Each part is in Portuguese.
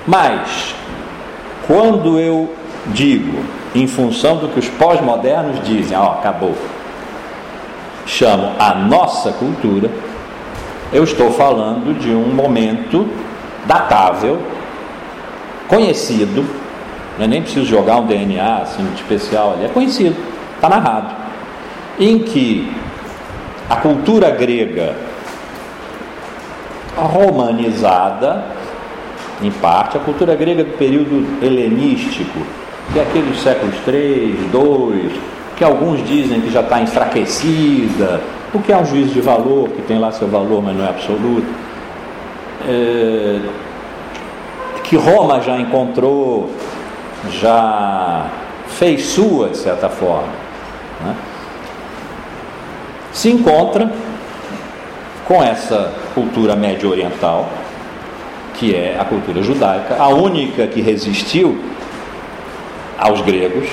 Mas, quando eu digo, em função do que os pós-modernos dizem, acabou, chamo a nossa cultura, eu estou falando de um momento datável, conhecido, eu nem preciso jogar um DNA assim, especial ali, é conhecido, está narrado, em que a cultura grega romanizada, em parte, a cultura grega do período helenístico, que é aquele dos séculos 3, 2, que alguns dizem que já está enfraquecida, o que é um juízo de valor, que tem lá seu valor, mas não é absoluto, que Roma já encontrou, já fez sua, de certa forma, né? Se encontra com essa cultura médio-oriental, que é a cultura judaica, a única que resistiu aos gregos.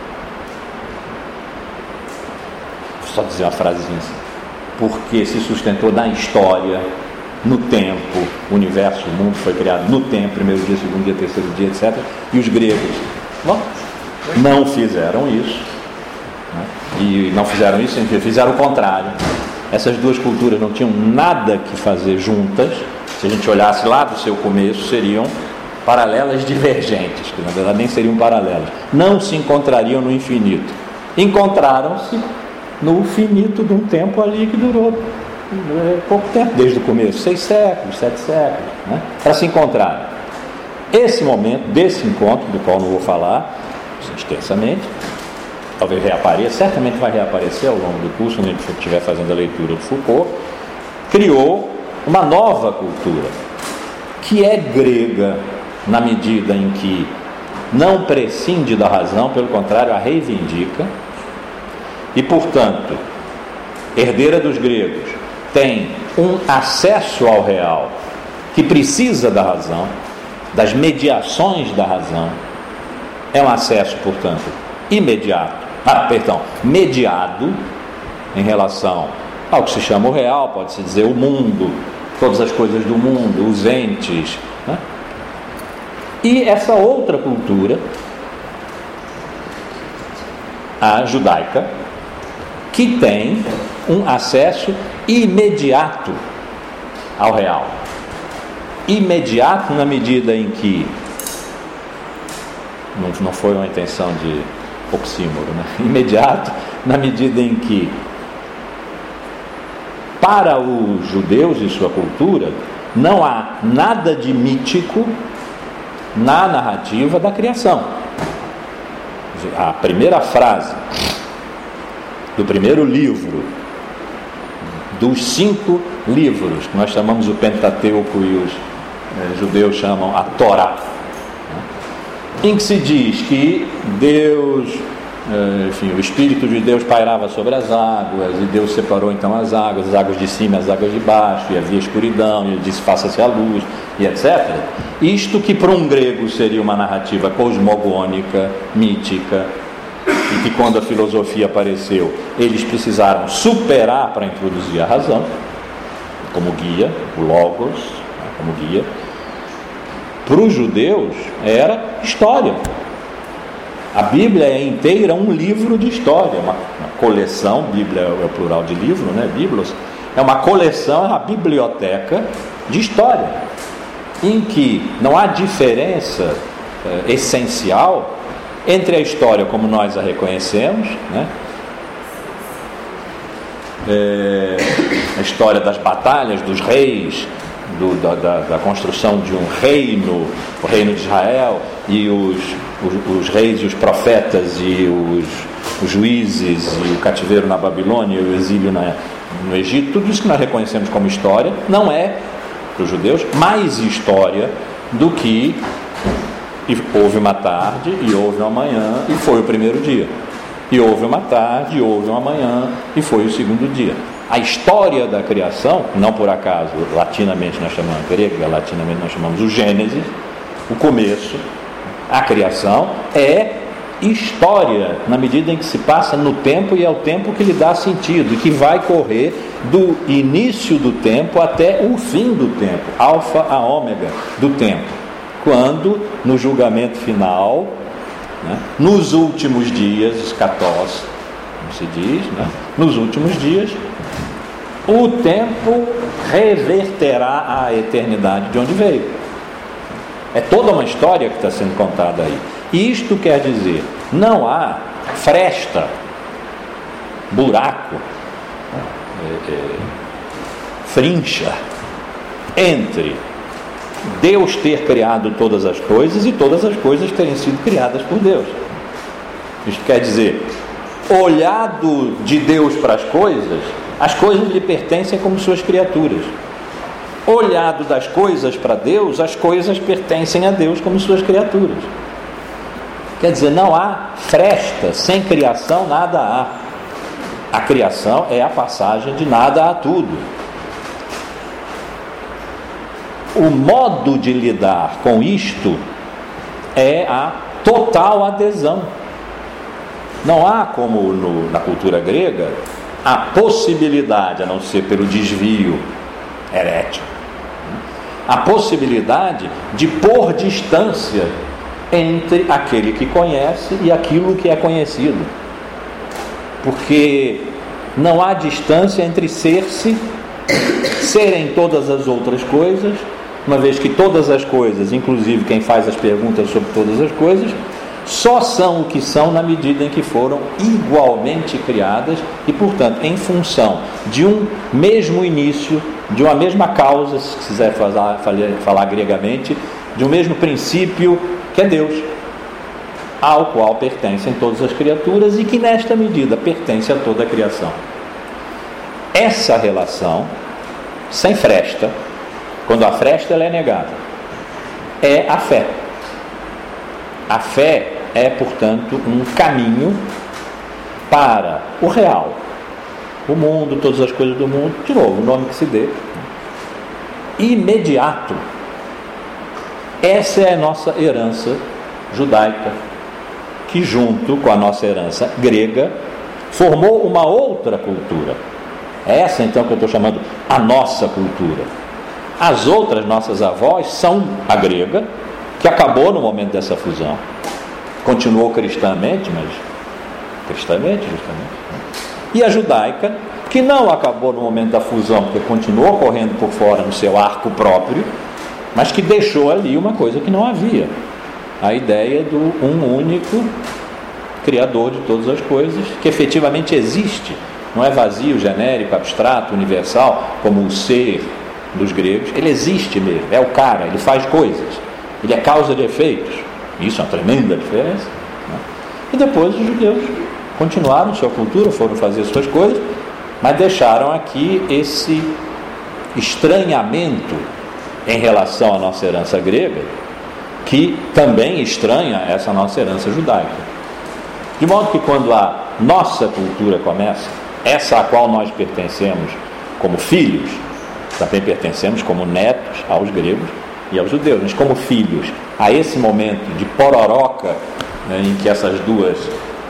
Vou só dizer uma frasezinha assim: porque se sustentou na história, no tempo, o universo, o mundo foi criado no tempo, primeiro dia, segundo dia, terceiro dia, etc. E os gregos não fizeram isso, né? E não fizeram isso, fizeram o contrário. Essas duas culturas não tinham nada que fazer juntas. Se a gente olhasse lá do seu começo, seriam paralelas divergentes, que na verdade nem seriam paralelas, não se encontrariam no infinito. Encontraram-se no finito de um tempo ali que durou pouco tempo, desde o começo, 6 séculos, 7 séculos, né? Para se encontrar. Esse momento, desse encontro, do qual não vou falar extensamente, talvez reapareça, certamente vai reaparecer ao longo do curso, quando a gente estiver fazendo a leitura do Foucault, criou uma nova cultura, que é grega, na medida em que não prescinde da razão, pelo contrário, a reivindica, e, portanto, herdeira dos gregos, tem um acesso ao real que precisa da razão, das mediações da razão. É um acesso, portanto, mediado em relação ao que se chama o real, pode-se dizer o mundo, todas as coisas do mundo, os entes, né? E essa outra cultura, a judaica, que tem um acesso imediato ao real. Imediato na medida em que não foi uma intenção de oxímoro, né? Imediato na medida em que, para os judeus e sua cultura, não há nada de mítico na narrativa da criação. A primeira frase do primeiro livro dos 5 livros que nós chamamos o Pentateuco e os judeus chamam a Torá, em que se diz que Deus, o Espírito de Deus pairava sobre as águas, e Deus separou então as águas de cima e as águas de baixo, e havia escuridão, e ele disse faça-se a luz, e etc. Isto que para um grego seria uma narrativa cosmogônica, mítica, e que quando a filosofia apareceu, eles precisaram superar para introduzir a razão, como guia, o Logos, como guia. Para os judeus era história. A Bíblia é inteira um livro de história, uma coleção. Bíblia é o plural de livro, né? Biblos. É uma coleção, é uma biblioteca de história, em que não há diferença essencial entre a história como nós a reconhecemos, né? A história das batalhas, dos reis, da construção de um reino, o reino de Israel, e os reis e os profetas e os juízes e o cativeiro na Babilônia e o exílio no Egito. Tudo isso que nós reconhecemos como história não é, para os judeus, mais história do que houve uma tarde e houve uma manhã e foi o primeiro dia, e houve uma tarde e houve uma manhã e foi o segundo dia. A história da criação, não por acaso, latinamente nós chamamos grega, latinamente nós chamamos o Gênesis, o começo, a criação é história, na medida em que se passa no tempo, e é o tempo que lhe dá sentido, e que vai correr do início do tempo até o fim do tempo, alfa a ômega do tempo. quando, no julgamento final, né, nos últimos dias, escatós, como se diz, né, nos últimos dias, o tempo reverterá a eternidade de onde veio. É toda uma história que está sendo contada aí. Isto quer dizer, não há fresta, buraco, frincha entre Deus ter criado todas as coisas e todas as coisas terem sido criadas por Deus. Isto quer dizer, olhado de Deus para as coisas lhe pertencem como suas criaturas. Olhado das coisas para Deus, as coisas pertencem a Deus como suas criaturas. Quer dizer, não há fresta, sem criação nada há. A criação é a passagem de nada a tudo. O modo de lidar com isto é a total adesão. Não há, como na cultura grega, a possibilidade, a não ser pelo desvio herético, a possibilidade de pôr distância entre aquele que conhece e aquilo que é conhecido. Porque não há distância entre serem todas as outras coisas, uma vez que todas as coisas, inclusive quem faz as perguntas sobre todas as coisas, só são o que são na medida em que foram igualmente criadas e, portanto, em função de um mesmo início, de uma mesma causa, se quiser falar gregamente, de um mesmo princípio, que é Deus, ao qual pertencem todas as criaturas e que nesta medida pertence a toda a criação. Essa relação, sem fresta, quando a fresta ela é negada, é a fé. A fé é, portanto, um caminho para o real, o mundo, todas as coisas do mundo, de novo, o nome que se dê, imediato. Essa é a nossa herança judaica, que junto com a nossa herança grega formou uma outra cultura. É essa então que eu estou chamando a nossa cultura. As outras nossas avós são a grega, que acabou no momento dessa fusão, continuou cristamente, mas cristamente justamente, e a judaica, que não acabou no momento da fusão, porque continuou correndo por fora no seu arco próprio, mas que deixou ali uma coisa que não havia, a ideia do um único criador de todas as coisas, que efetivamente existe, não é vazio, genérico, abstrato, universal, como o ser dos gregos. Ele existe mesmo, é o cara, ele faz coisas, ele é causa de efeitos. Isso é uma tremenda diferença, né? E depois os judeus continuaram sua cultura, foram fazer suas coisas, mas deixaram aqui esse estranhamento em relação à nossa herança grega, que também estranha essa nossa herança judaica. De modo que quando a nossa cultura começa, essa a qual nós pertencemos como filhos, também pertencemos como netos aos gregos e aos judeus, mas como filhos, a esse momento de pororoca, né, em que essas duas,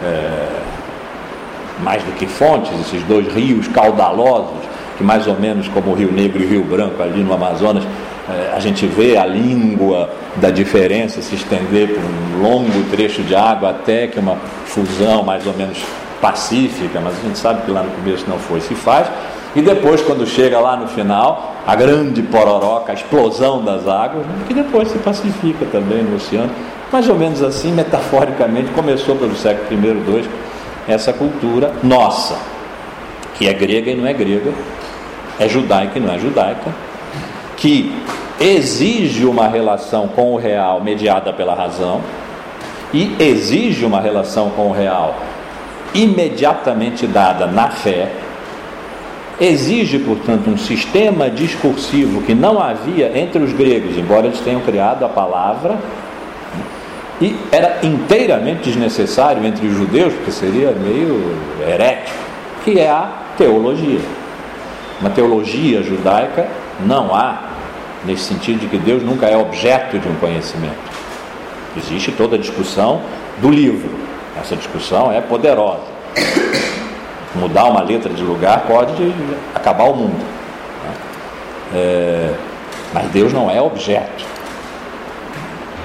mais do que fontes, esses dois rios caudalosos, que mais ou menos como o Rio Negro e o Rio Branco ali no Amazonas, a gente vê a língua da diferença se estender por um longo trecho de água até que uma fusão mais ou menos pacífica, mas a gente sabe que lá no começo não foi, se faz, e depois quando chega lá no final, a grande pororoca, a explosão das águas, né, que depois se pacifica também no oceano, mais ou menos assim, metaforicamente, começou pelo século I e II, essa cultura nossa, que é grega e não é grega, é judaica e não é judaica, que exige uma relação com o real mediada pela razão e exige uma relação com o real imediatamente dada na fé, exige, portanto, um sistema discursivo que não havia entre os gregos, embora eles tenham criado a palavra, e era inteiramente desnecessário entre os judeus, porque seria meio herético, que é a teologia. Uma teologia judaica não há, nesse sentido de que Deus nunca é objeto de um conhecimento. Existe toda a discussão do livro. Essa discussão é poderosa. Mudar uma letra de lugar pode acabar o mundo. Mas Deus não é objeto.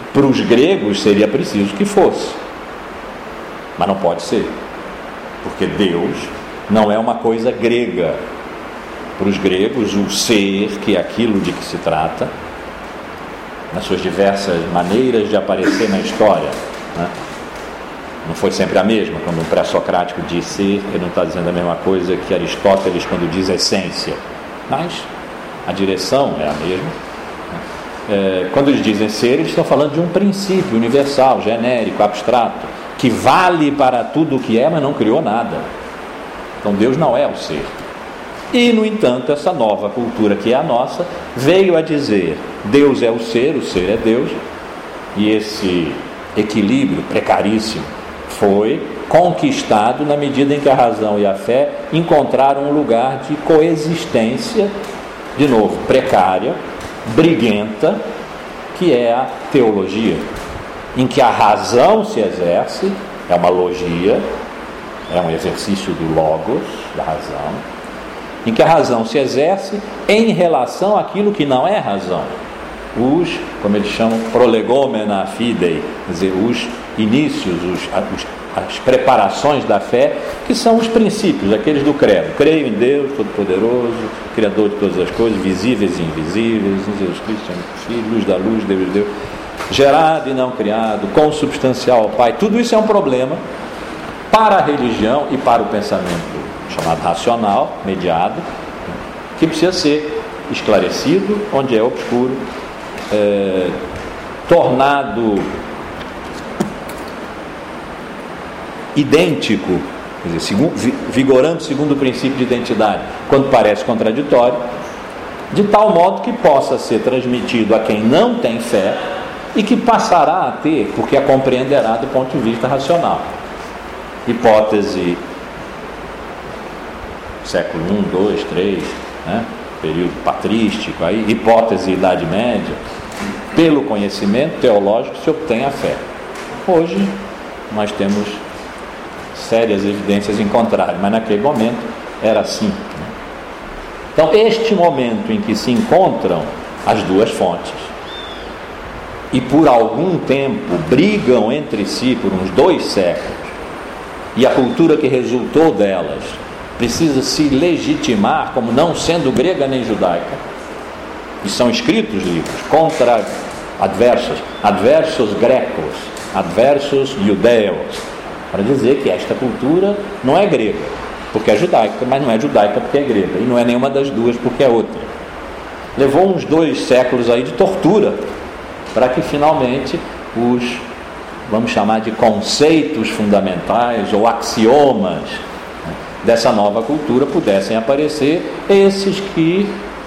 Para os gregos seria preciso que fosse, mas não pode ser, porque Deus não é uma coisa grega. Para os gregos, o ser, que é aquilo de que se trata, nas suas diversas maneiras de aparecer na história, né? Não foi sempre a mesma. Quando um pré-socrático diz ser, ele não está dizendo a mesma coisa que Aristóteles quando diz essência, mas a direção é a mesma. Quando eles dizem ser, eles estão falando de um princípio universal, genérico, abstrato, que vale para tudo o que é, mas não criou nada. Então Deus não é o ser. E, no entanto, essa nova cultura que é a nossa veio a dizer: Deus é o ser é Deus, e esse equilíbrio precaríssimo foi conquistado na medida em que a razão e a fé encontraram um lugar de coexistência, de novo, precária, briguenta, que é a teologia, em que a razão se exerce, é uma logia, é um exercício do logos, da razão, em que a razão se exerce em relação àquilo que não é razão. Como eles chamam, prolegomena fidei, quer dizer, os inícios, as preparações da fé, que são os princípios, aqueles do credo. Creio em Deus Todo-Poderoso, Criador de todas as coisas, visíveis e invisíveis, em Jesus Cristo, Filho, luz da luz, Deus de Deus, gerado e não criado, consubstancial ao Pai. Tudo isso é um problema para a religião e para o pensamento chamado racional, mediado, que precisa ser esclarecido, onde é obscuro, tornado idêntico, quer dizer, vigorando segundo o princípio de identidade, quando parece contraditório, de tal modo que possa ser transmitido a quem não tem fé e que passará a ter, porque a compreenderá do ponto de vista racional. Hipótese século I, II, III, né? Período patrístico, aí, hipótese Idade Média, pelo conhecimento teológico se obtém a fé. Hoje nós temos sérias evidências em contrário, mas naquele momento era assim, né? Então, este momento em que se encontram as duas fontes e por algum tempo brigam entre si por uns 2 séculos, e a cultura que resultou delas precisa se legitimar como não sendo grega nem judaica, e são escritos livros contra adversos grecos, adversos judeus, para dizer que esta cultura não é grega, porque é judaica, mas não é judaica porque é grega, e não é nenhuma das duas porque é outra. Levou uns 2 séculos aí de tortura para que finalmente vamos chamar de conceitos fundamentais ou axiomas dessa nova cultura pudessem aparecer, esses que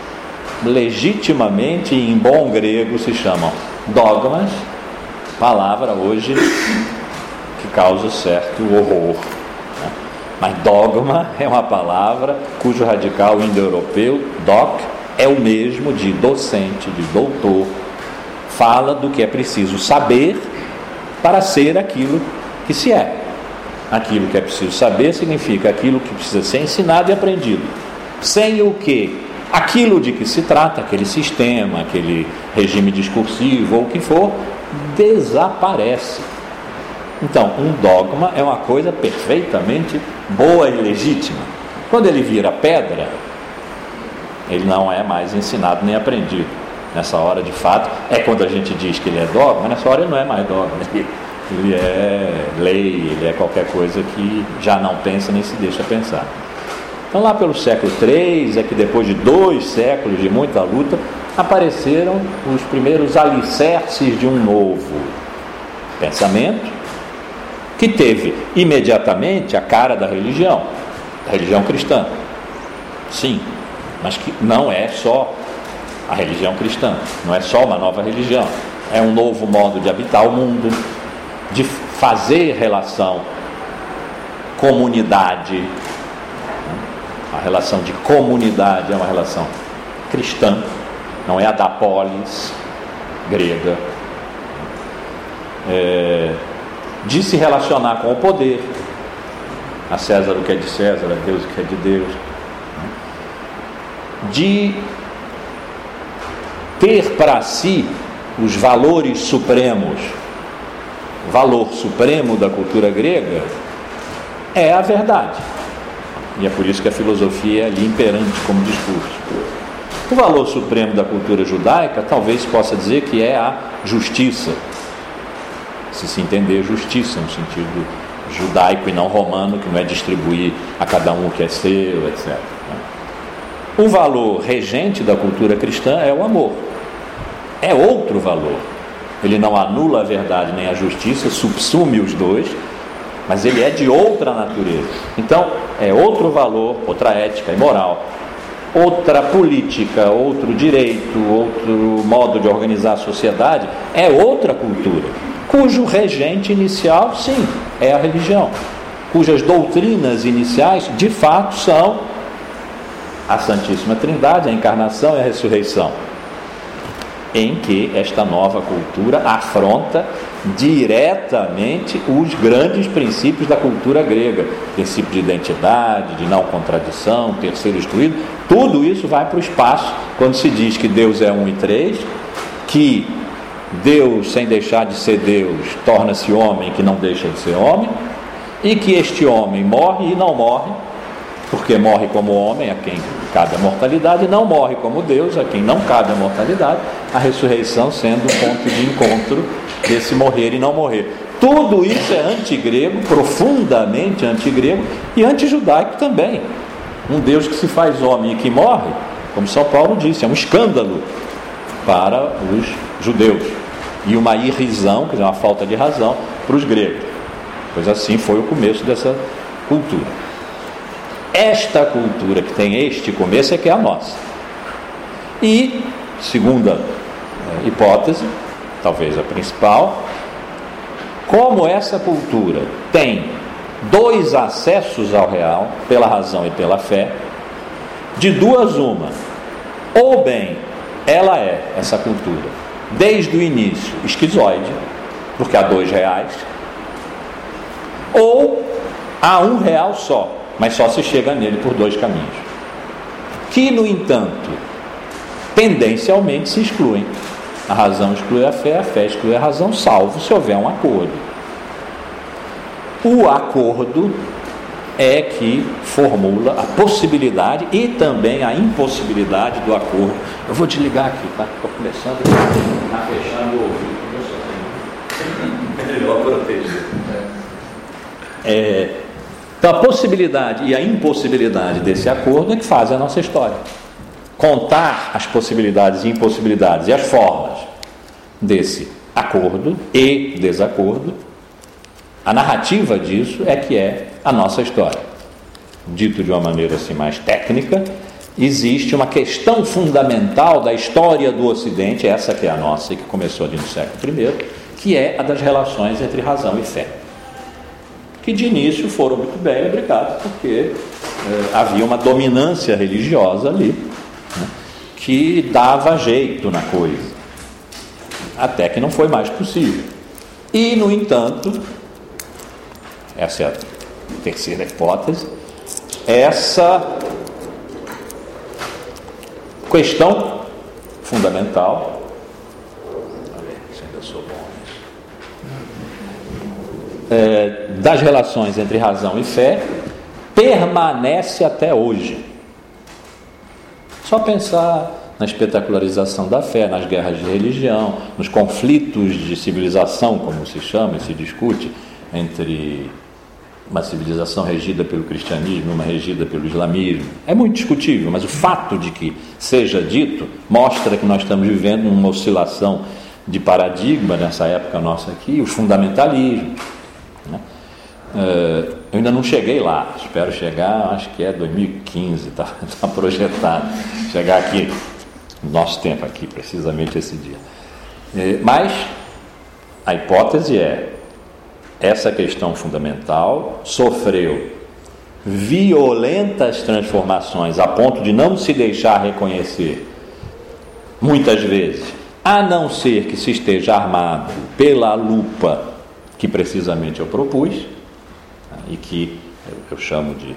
legitimamente em bom grego se chamam dogmas, palavra hoje que causa certo horror, né? Mas dogma é uma palavra cujo radical indo-europeu, doc, é o mesmo de docente, de doutor, fala do que é preciso saber para ser aquilo que se é. Aquilo que é preciso saber significa aquilo que precisa ser ensinado e aprendido, sem o que aquilo de que se trata, aquele sistema, aquele regime discursivo ou o que for, desaparece. Então, um dogma é uma coisa perfeitamente boa e legítima. Quando ele vira pedra, ele não é mais ensinado nem aprendido. Nessa hora, de fato, é quando a gente diz que ele é dogma, nessa hora ele não é mais dogma, ele é lei, ele é qualquer coisa que já não pensa nem se deixa pensar. Então, lá pelo século III, é que depois de 2 séculos de muita luta, apareceram os primeiros alicerces de um novo pensamento, que teve imediatamente a cara da religião cristã. Sim, mas que não é só a religião cristã, não é só uma nova religião, é um novo modo de habitar o mundo, de fazer relação comunidade. A relação de comunidade é uma relação cristã, não é a da polis grega, de se relacionar com o poder, a César o que é de César, a Deus o que é de Deus, de ter para si os valores supremos. O valor supremo da cultura grega é a verdade. E é por isso que a filosofia é ali imperante como discurso. O valor supremo da cultura judaica, talvez se possa dizer que é a justiça. Se entender justiça no sentido judaico e não romano, que não é distribuir a cada um o que é seu, etc. O valor regente da cultura cristã é o amor. É outro valor. Ele não anula a verdade nem a justiça, subsume os dois, mas ele é de outra natureza. Então, é outro valor, outra ética e moral, outra política, outro direito, outro modo de organizar a sociedade, é outra cultura, cujo regente inicial, sim, é a religião, cujas doutrinas iniciais, de fato, são a Santíssima Trindade, a encarnação e a ressurreição, em que esta nova cultura afronta diretamente os grandes princípios da cultura grega, princípio de identidade, de não contradição, terceiro instruído, tudo isso vai para o espaço quando se diz que Deus é um e três, que Deus, sem deixar de ser Deus, torna-se homem que não deixa de ser homem, e que este homem morre e não morre, porque morre como homem, a quem cabe a mortalidade, e não morre como Deus, a quem não cabe a mortalidade, a ressurreição sendo um ponto de encontro desse morrer e não morrer. Tudo isso é antigrego, profundamente antigrego, e antijudaico também. Um Deus que se faz homem e que morre, como São Paulo disse, é um escândalo para os judeus, e uma irrisão, quer dizer, uma falta de razão para os gregos. Pois assim foi o começo dessa cultura. Esta cultura que tem este começo é que é a nossa. E, segunda hipótese, talvez a principal, como essa cultura tem dois acessos ao real, pela razão e pela fé, de duas uma, ou bem ela é, essa cultura, desde o início esquizoide, porque há dois reais, ou há um real só, mas só se chega nele por dois caminhos, que, no entanto, tendencialmente se excluem. A razão exclui a fé exclui a razão, salvo se houver um acordo. O acordo é que formula a possibilidade e também a impossibilidade do acordo. Eu vou desligar aqui, tá? Estou começando a fechar o ouvido. Melhor proteger. Então a possibilidade e a impossibilidade desse acordo é que fazem a nossa história. Contar as possibilidades e impossibilidades e as formas desse acordo e desacordo, a narrativa disso é que é a nossa história. Dito de uma maneira assim mais técnica, existe uma questão fundamental da história do Ocidente, essa que é a nossa e que começou ali no século I, que é a das relações entre razão e fé, que de início foram muito bem obrigados, porque havia uma dominância religiosa ali, né, que dava jeito na coisa, até que não foi mais possível. E, no entanto, essa é a terceira hipótese, essa questão fundamental, se ainda sou bom nisso, das relações entre razão e fé, permanece até hoje. Só pensar na espetacularização da fé, nas guerras de religião, nos conflitos de civilização, como se chama e se discute, entre uma civilização regida pelo cristianismo e uma regida pelo islamismo. É muito discutível, mas o fato de que seja dito mostra que nós estamos vivendo uma oscilação de paradigma nessa época nossa aqui, os fundamentalismos, né? Eu ainda não cheguei lá, espero chegar, acho que é 2015, está projetado chegar aqui, no nosso tempo aqui, precisamente esse dia. Mas a hipótese é: essa questão fundamental sofreu violentas transformações a ponto de não se deixar reconhecer, muitas vezes, a não ser que se esteja armado pela lupa que precisamente eu propus, e que eu chamo de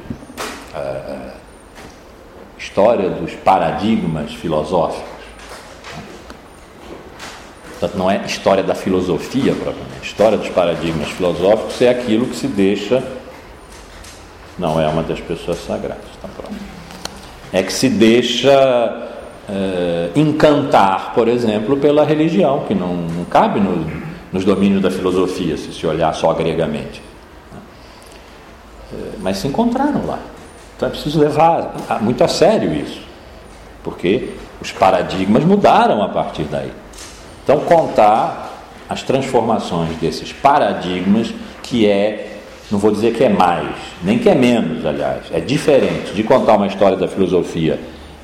história dos paradigmas filosóficos. Portanto, não é história da filosofia propriamente. História dos paradigmas filosóficos é aquilo que se deixa... Não é uma das pessoas sagradas, está pronto. É que se deixa encantar, por exemplo, pela religião, que não cabe nos domínios da filosofia, se olhar só gregamente. Mas se encontraram lá. Então é preciso levar muito a sério isso, porque os paradigmas mudaram a partir daí. Então, contar as transformações desses paradigmas, que não vou dizer que é mais, nem que é menos, aliás, é diferente de contar uma história da filosofia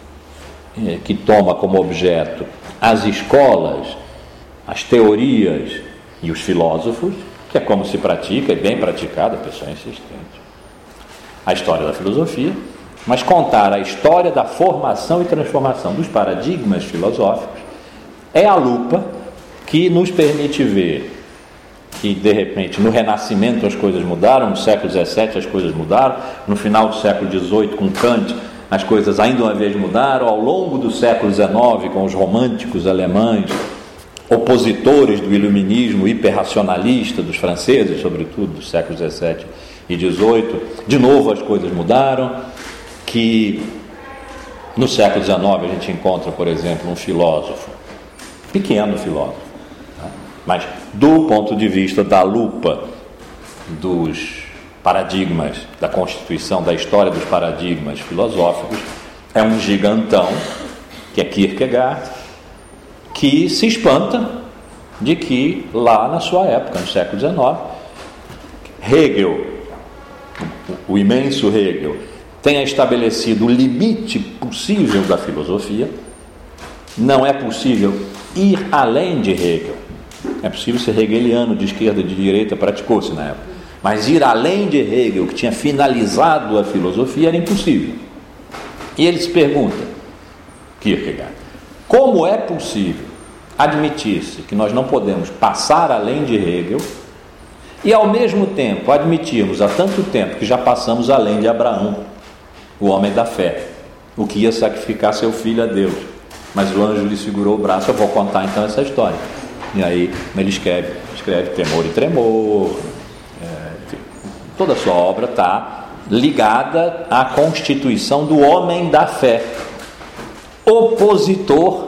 que toma como objeto as escolas, as teorias e os filósofos, que é como se pratica, e bem praticada, a pessoa é insistente. A história da filosofia, mas contar a história da formação e transformação dos paradigmas filosóficos é a lupa que nos permite ver que, de repente, no Renascimento as coisas mudaram, no século XVII as coisas mudaram, no final do século XVIII, com Kant, as coisas ainda uma vez mudaram, ao longo do século XIX, com os românticos alemães, opositores do iluminismo hiperracionalista dos franceses, sobretudo do século XVII e XVIII, de novo as coisas mudaram, que no século XIX a gente encontra, por exemplo, um filósofo, pequeno filósofo, mas do ponto de vista da lupa dos paradigmas, da constituição, da história dos paradigmas filosóficos, é um gigantão, que é Kierkegaard, que se espanta de que lá na sua época, no século XIX, Hegel, o imenso Hegel, tenha estabelecido o limite possível da filosofia. Não é possível ir além de Hegel. É possível ser hegeliano, de esquerda, de direita, praticou-se na época. Mas ir além de Hegel, que tinha finalizado a filosofia, era impossível. E ele se pergunta, Kierkegaard, como é possível admitir-se que nós não podemos passar além de Hegel e, ao mesmo tempo, admitirmos há tanto tempo que já passamos além de Abraão, o homem da fé, o que ia sacrificar seu filho a Deus. Mas o anjo lhe segurou o braço. Eu vou contar então essa história. E aí ele escreve Temor e Tremor. Toda a sua obra está ligada à constituição do homem da fé, opositor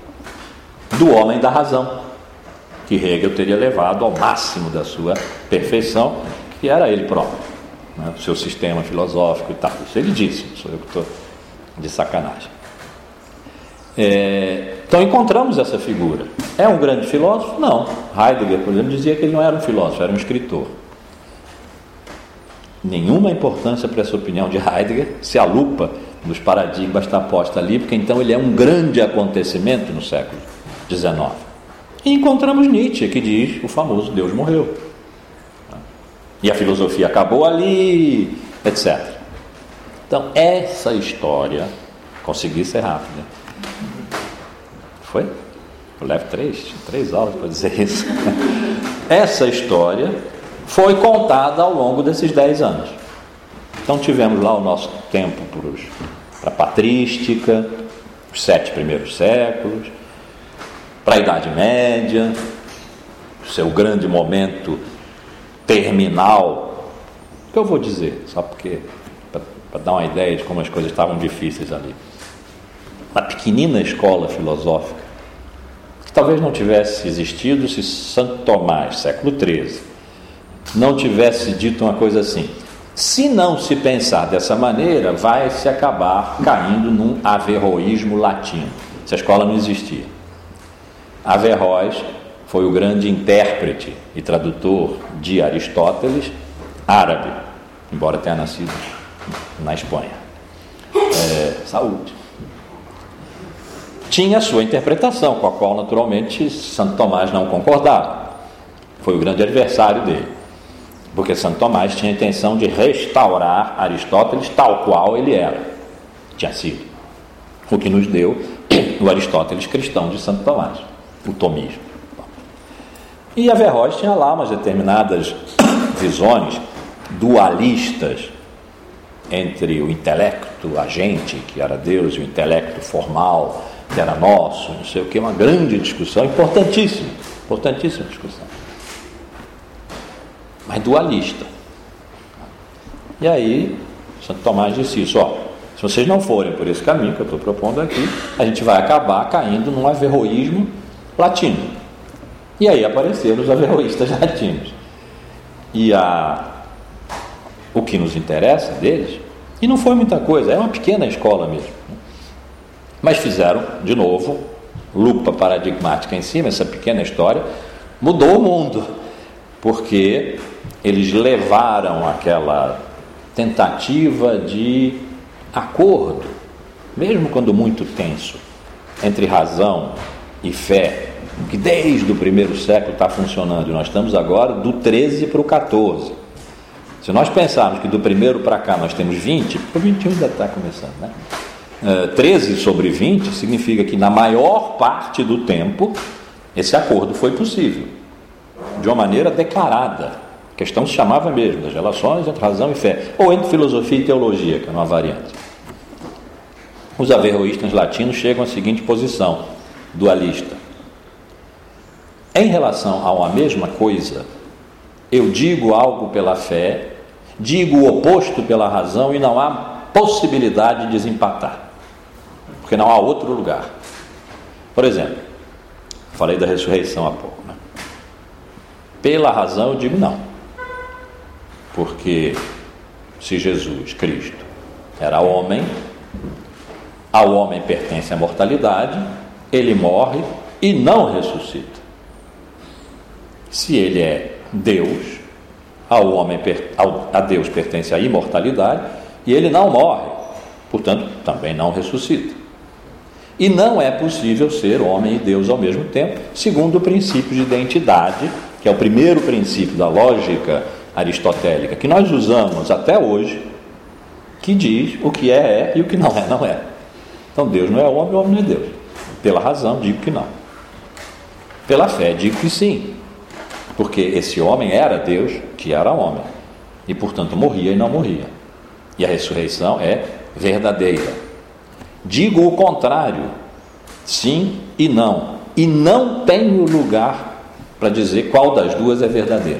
do homem da razão, que Hegel teria levado ao máximo da sua perfeição, que era ele próprio, né? O seu sistema filosófico e tal. Isso ele disse, não sou eu que estou de sacanagem. Então encontramos essa figura. É um grande filósofo? Não. Heidegger, por exemplo, dizia que ele não era um filósofo, era um escritor. Nenhuma importância para essa opinião de Heidegger se a lupa dos paradigmas está posta ali, porque então ele é um grande acontecimento no século XIX. E encontramos Nietzsche, que diz o famoso Deus morreu. E a filosofia acabou ali, etc. Então, essa história... Consegui ser rápido, né? Foi? Eu levo três aulas para dizer isso. Essa história foi contada ao longo desses 10 anos. Então tivemos lá o nosso tempo para a patrística, os 7 primeiros séculos, para a Idade Média, o seu grande momento terminal, que eu vou dizer, só porque para dar uma ideia de como as coisas estavam difíceis ali. Uma pequenina escola filosófica, que talvez não tivesse existido se Santo Tomás, século XIII, não tivesse dito uma coisa assim: se não se pensar dessa maneira, vai se acabar caindo num averroísmo latino. Essa escola não existia. Averroes foi o grande intérprete e tradutor de Aristóteles, árabe, embora tenha nascido na Espanha. Saúde. Tinha a sua interpretação, com a qual naturalmente Santo Tomás não concordava. Foi o grande adversário dele, porque Santo Tomás tinha a intenção de restaurar Aristóteles tal qual ele tinha sido, o que nos deu o Aristóteles cristão de Santo Tomás, o tomismo. E Averroes tinha lá umas determinadas visões dualistas entre o intelecto agente, que era Deus, e o intelecto formal, que era nosso, não sei o que, uma grande discussão importantíssima. Importantíssima discussão. Mas dualista. E aí, Santo Tomás disse isso, se vocês não forem por esse caminho que eu estou propondo aqui, a gente vai acabar caindo num averroísmo latino. E aí apareceram os averroístas latinos. E o que nos interessa deles, e não foi muita coisa, é uma pequena escola mesmo, mas fizeram, de novo, lupa paradigmática em cima, essa pequena história mudou o mundo, porque eles levaram aquela tentativa de acordo, mesmo quando muito tenso, entre razão e fé, que desde o primeiro século está funcionando, e nós estamos agora do 13 para o 14. Se nós pensarmos que do primeiro para cá nós temos 20, o 21 ainda está começando, né? 13 sobre 20 significa que na maior parte do tempo esse acordo foi possível, de uma maneira declarada. A questão se chamava mesmo das relações entre razão e fé, ou entre filosofia e teologia, que é uma variante. Os averroístas latinos chegam à seguinte posição dualista: em relação a uma mesma coisa, eu digo algo pela fé, digo o oposto pela razão, e não há possibilidade de desempatar, porque não há outro lugar. Por exemplo, falei da ressurreição há pouco, né? Pela razão eu digo não, porque se Jesus Cristo era homem, ao homem pertence a mortalidade, ele morre e não ressuscita. Se ele é Deus, a Deus pertence a imortalidade e ele não morre, portanto também não ressuscita. E não é possível ser homem e Deus ao mesmo tempo, segundo o princípio de identidade, que é o primeiro princípio da lógica aristotélica, que nós usamos até hoje, que diz o que é e o que não é, não é. Então Deus não é homem, o homem não é Deus. Pela razão digo que não. Pela fé digo que sim, porque esse homem era Deus, que era homem, e portanto morria e não morria. E a ressurreição é verdadeira. Digo o contrário, sim e não tenho lugar para dizer qual das duas é verdadeira.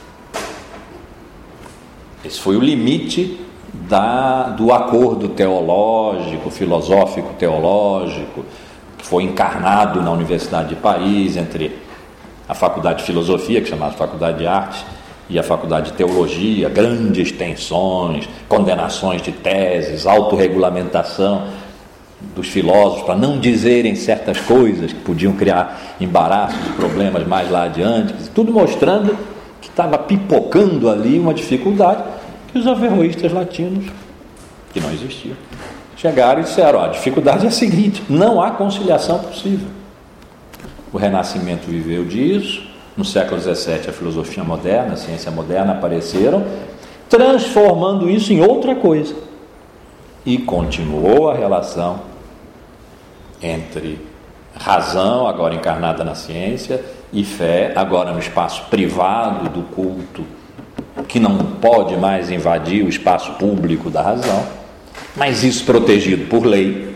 Esse foi o limite do acordo teológico, filosófico teológico, que foi encarnado na Universidade de Paris, entre a Faculdade de Filosofia, que chamava Faculdade de Artes, e a Faculdade de Teologia, grandes tensões, condenações de teses, autorregulamentação dos filósofos para não dizerem certas coisas que podiam criar embaraços e problemas mais lá adiante, tudo mostrando que estava pipocando ali uma dificuldade que os averroístas latinos, que não existiam, chegaram e disseram: a dificuldade é a seguinte, não há conciliação possível. O Renascimento viveu disso, no século XVII a filosofia moderna, a ciência moderna apareceram, transformando isso em outra coisa. E continuou a relação entre razão, agora encarnada na ciência, e fé, agora no espaço privado do culto, que não pode mais invadir o espaço público da razão, mas isso protegido por lei.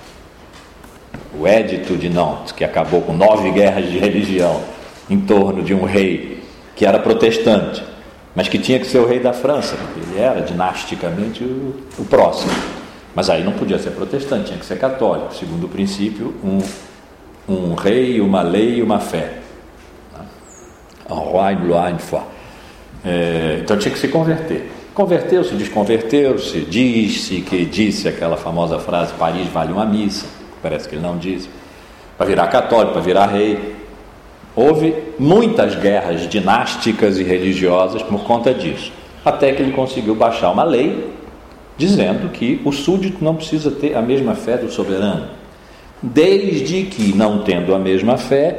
O Edito de Nantes, que acabou com 9 guerras de religião em torno de um rei que era protestante, mas que tinha que ser o rei da França, porque ele era dinasticamente o próximo. Mas aí não podia ser protestante, tinha que ser católico, segundo o princípio, um rei, uma lei e uma fé. Un roi, une loi, une foi. Então tinha que se converter. Converteu-se, desconverteu-se, disse aquela famosa frase: Paris vale uma missa. Parece que ele não disse. Para virar católico, para virar rei. Houve muitas guerras dinásticas e religiosas por conta disso, até que ele conseguiu baixar uma lei dizendo que o súdito não precisa ter a mesma fé do soberano, desde que, não tendo a mesma fé,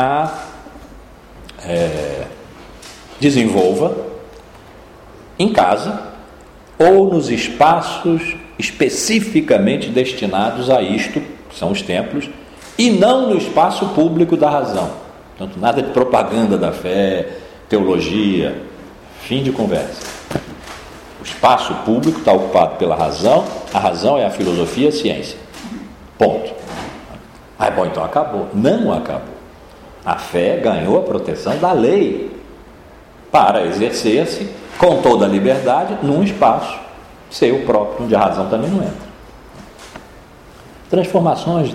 desenvolva em casa ou nos espaços especificamente destinados a isto, que são os templos, e não no espaço público da razão. Portanto, nada de propaganda da fé, teologia, fim de conversa. O espaço público está ocupado pela razão, a razão é a filosofia e a ciência. Ponto. Bom, então acabou. Não acabou. A fé ganhou a proteção da lei para exercer-se com toda a liberdade num espaço seu próprio, onde a razão também não entra. Transformações.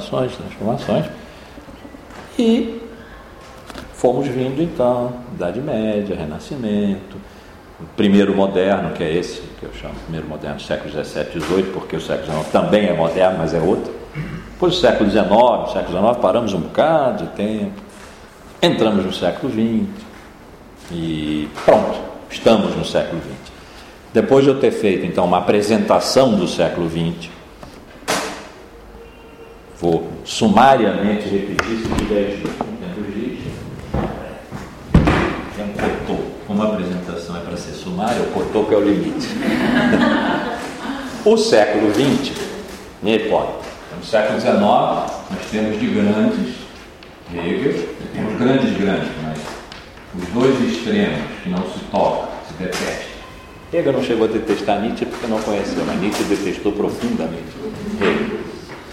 E fomos vindo então, Idade Média, Renascimento, o primeiro moderno, que é esse que eu chamo primeiro moderno, século XVII e XVIII, porque o século XIX também é moderno, mas é outro. Depois do século XIX, paramos um bocado de tempo, entramos no século XX e pronto, estamos no século XX. Depois de eu ter feito então uma apresentação do século XX, vou sumariamente repetir se tiver como a apresentação é para ser sumária, o cotô que é o limite. O século XX, minha hipótese, no século XIX nós temos de grandes, Hegel, temos grandes, mas os dois extremos que não se tocam, se detestam. Hegel não chegou a detestar Nietzsche porque não conheceu, mas Nietzsche detestou profundamente Hegel.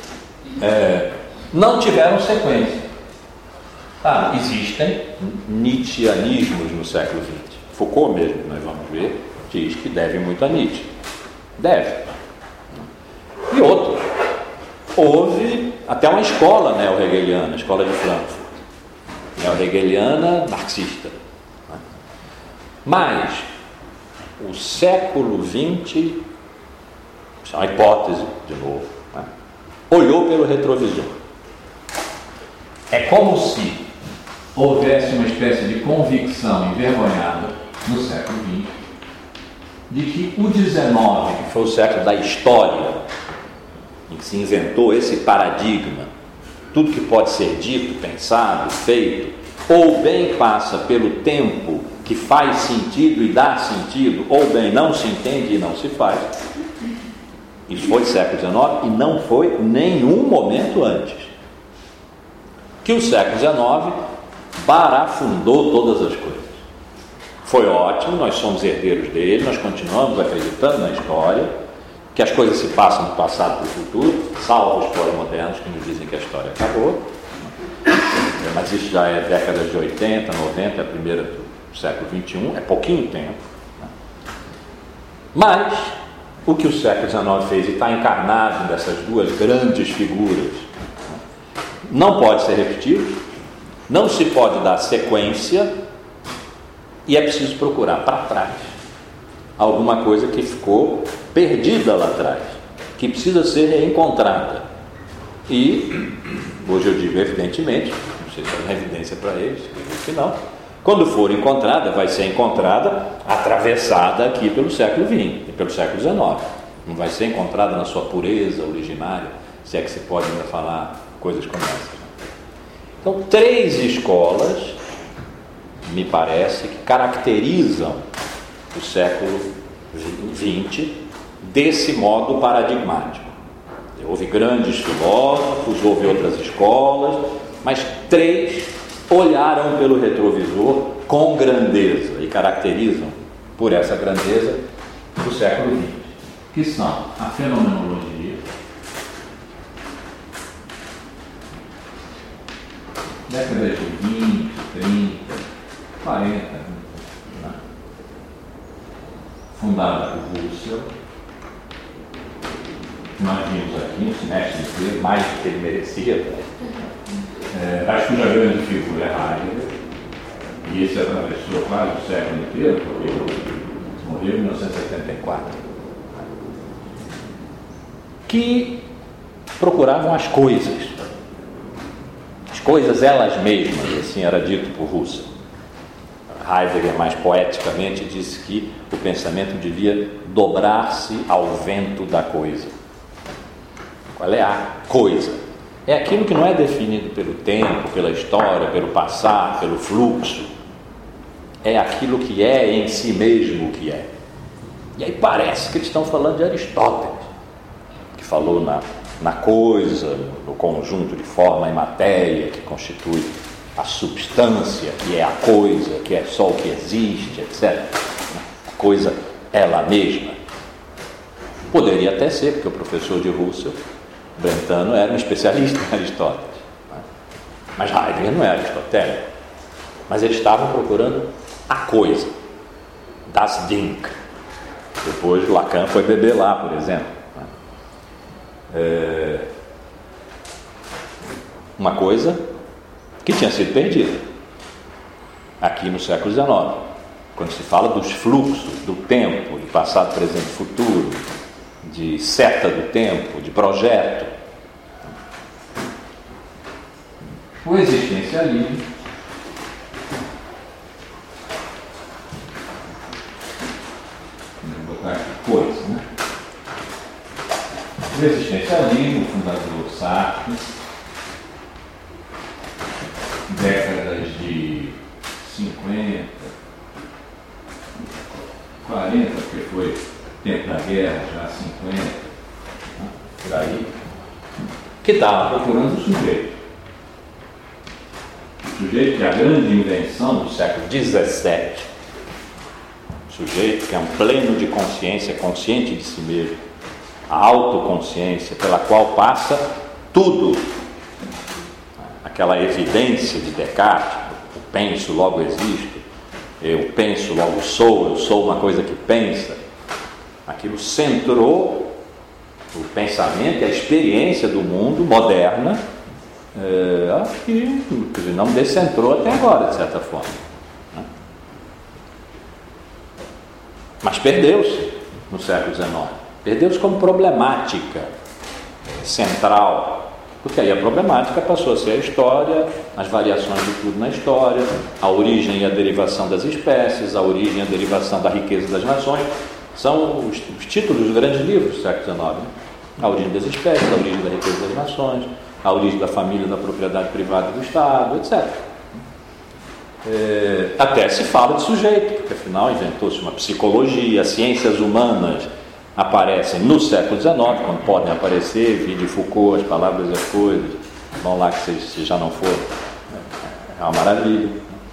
Não tiveram sequência. Existem nietzscheanismos no século XX. Foucault mesmo, nós vamos ver, diz que deve muito a Nietzsche. Deve. E outros. Houve até uma escola neo-hegeliana, a escola de Frankfurt. Neo-hegeliana marxista. Mas o século XX, isso é uma hipótese, de novo, olhou pelo retrovisor. É como se houvesse uma espécie de convicção envergonhada no século XX de que o XIX, que foi o século da história, em que se inventou esse paradigma, tudo que pode ser dito, pensado, feito, ou bem passa pelo tempo que faz sentido e dá sentido, ou bem não se entende e não se faz. Isso foi século XIX e não foi nenhum momento antes. Que o século XIX barafundou todas as coisas. Foi ótimo, nós somos herdeiros dele, nós continuamos acreditando na história, que as coisas se passam do passado para o futuro, salvo os pós-modernos que nos dizem que a história acabou. Mas isso já é décadas de 80, 90, a primeira do século XXI, é pouquinho tempo. Mas o que o século XIX fez e está encarnado nessas duas grandes figuras não pode ser repetido, não se pode dar sequência e é preciso procurar para trás alguma coisa que ficou perdida lá atrás, que precisa ser reencontrada. E hoje eu digo evidentemente, não sei se é uma evidência para eles, que não, quando for encontrada, vai ser encontrada atravessada aqui pelo século XX e pelo século XIX. Não vai ser encontrada na sua pureza originária, se é que se pode ainda falar coisas como essa. Então, 3 escolas, me parece, que caracterizam o século XX desse modo paradigmático. Houve grandes filósofos, houve outras escolas, mas 3 olharam pelo retrovisor com grandeza e caracterizam por essa grandeza o século XX, que são a fenomenologia, décadas de 20, 30, 40, né? Fundada por Russell, nós vimos aqui um semestre inteiro, mais do que ele merecia. Acho que a grande figura é Heidegger, e esse atravessou quase o século inteiro, porque ele morreu em 1974, que procuravam as coisas elas mesmas, assim era dito por Russell. Heidegger, mais poeticamente, disse que o pensamento devia dobrar-se ao vento da coisa. Qual é a coisa? É aquilo que não é definido pelo tempo, pela história, pelo passar, pelo fluxo. É aquilo que é em si mesmo o que é. E aí parece que eles estão falando de Aristóteles, que falou na coisa, no conjunto de forma e matéria que constitui a substância, que é a coisa, que é só o que existe, etc. A coisa ela mesma. Poderia até ser, porque o professor de Russell, Brentano, era um especialista em Aristóteles. Mas Heidegger não é aristotélico. Mas eles estavam procurando a coisa, das Ding. Depois Lacan foi beber lá, por exemplo. Uma coisa que tinha sido perdida aqui no século XIX, quando se fala dos fluxos do tempo, de passado, presente e futuro, de seta do tempo, de projeto. O existencialismo vou botar aqui coisa, né? O existencialismo, o fundador Sartre, décadas de 50, 40, porque foi tempo da guerra, já 50, por aí, que estava procurando o sujeito. O sujeito que é a grande invenção do século XVII, o sujeito que é um pleno de consciência, consciente de si mesmo, a autoconsciência pela qual passa tudo, aquela evidência de Descartes, o penso, logo existo, eu penso, logo sou, eu sou uma coisa que pensa. Aquilo centrou o pensamento e a experiência do mundo moderna, que não descentrou até agora, de certa forma. Né? Mas perdeu-se no século XIX. Perdeu-se como problemática central, porque aí a problemática passou a ser a história, as variações de tudo na história, a origem e a derivação das espécies, a origem e a derivação da riqueza das nações. São os títulos dos grandes livros do século XIX. Né? A origem das espécies, a origem da riqueza das nações, a origem da família, da propriedade privada do Estado, etc. Até se fala de sujeito, porque afinal inventou-se uma psicologia, ciências humanas aparecem no século XIX, quando podem aparecer, vide Foucault, as palavras e as coisas, vão lá que se já não for, é uma maravilha.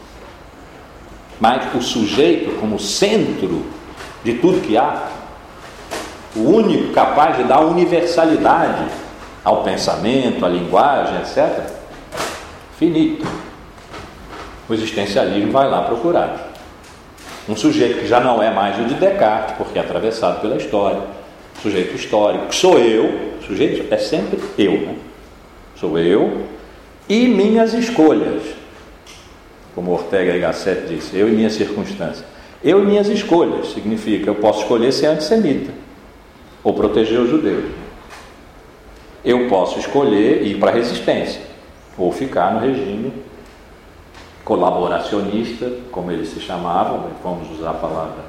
Mas o sujeito como centro de tudo que há, o único capaz de dar universalidade ao pensamento, à linguagem, etc., finito. O existencialismo vai lá procurar um sujeito que já não é mais o de Descartes, porque é atravessado pela história, sujeito histórico, que sou eu, o sujeito é sempre eu, né? Sou eu e minhas escolhas, como Ortega y Gasset disse, eu e minhas circunstâncias. Eu e minhas escolhas significa eu posso escolher ser antissemita ou proteger os judeus. Eu posso escolher ir para a resistência ou ficar no regime colaboracionista, como eles se chamavam, vamos usar a palavra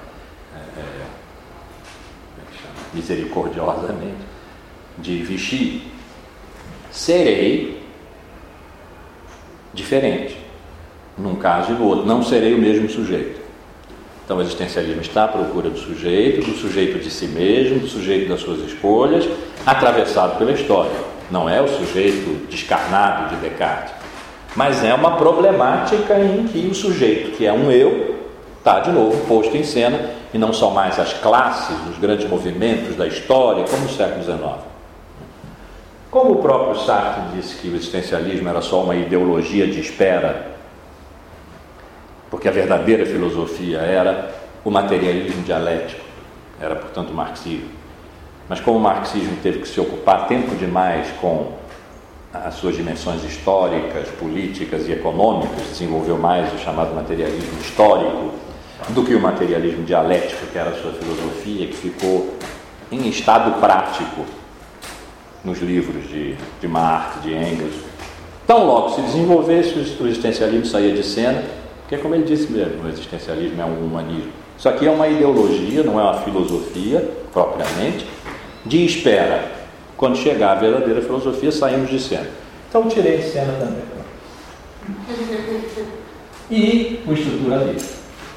misericordiosamente, de Vichy. Serei diferente, num caso e no outro, não serei o mesmo sujeito. Então o existencialismo está à procura do sujeito de si mesmo, do sujeito das suas escolhas, atravessado pela história. Não é o sujeito descarnado de Descartes, mas é uma problemática em que o sujeito, que é um eu, está de novo posto em cena, e não são mais as classes, os grandes movimentos da história, como no século XIX. Como o próprio Sartre disse que o existencialismo era só uma ideologia de espera, porque a verdadeira filosofia era o materialismo dialético, era, portanto, o marxismo. Mas como o marxismo teve que se ocupar tempo demais com as suas dimensões históricas, políticas e econômicas, desenvolveu mais o chamado materialismo histórico do que o materialismo dialético, que era a sua filosofia, que ficou em estado prático nos livros de Marx, de Engels. Tão logo se desenvolvesse, o existencialismo saía de cena, porque, como ele disse mesmo, o existencialismo é um humanismo. Isso aqui é uma ideologia, não é uma filosofia, propriamente, de espera. Quando chegar a verdadeira filosofia, saímos de cena. Então, tirei de cena também. E o estruturalismo.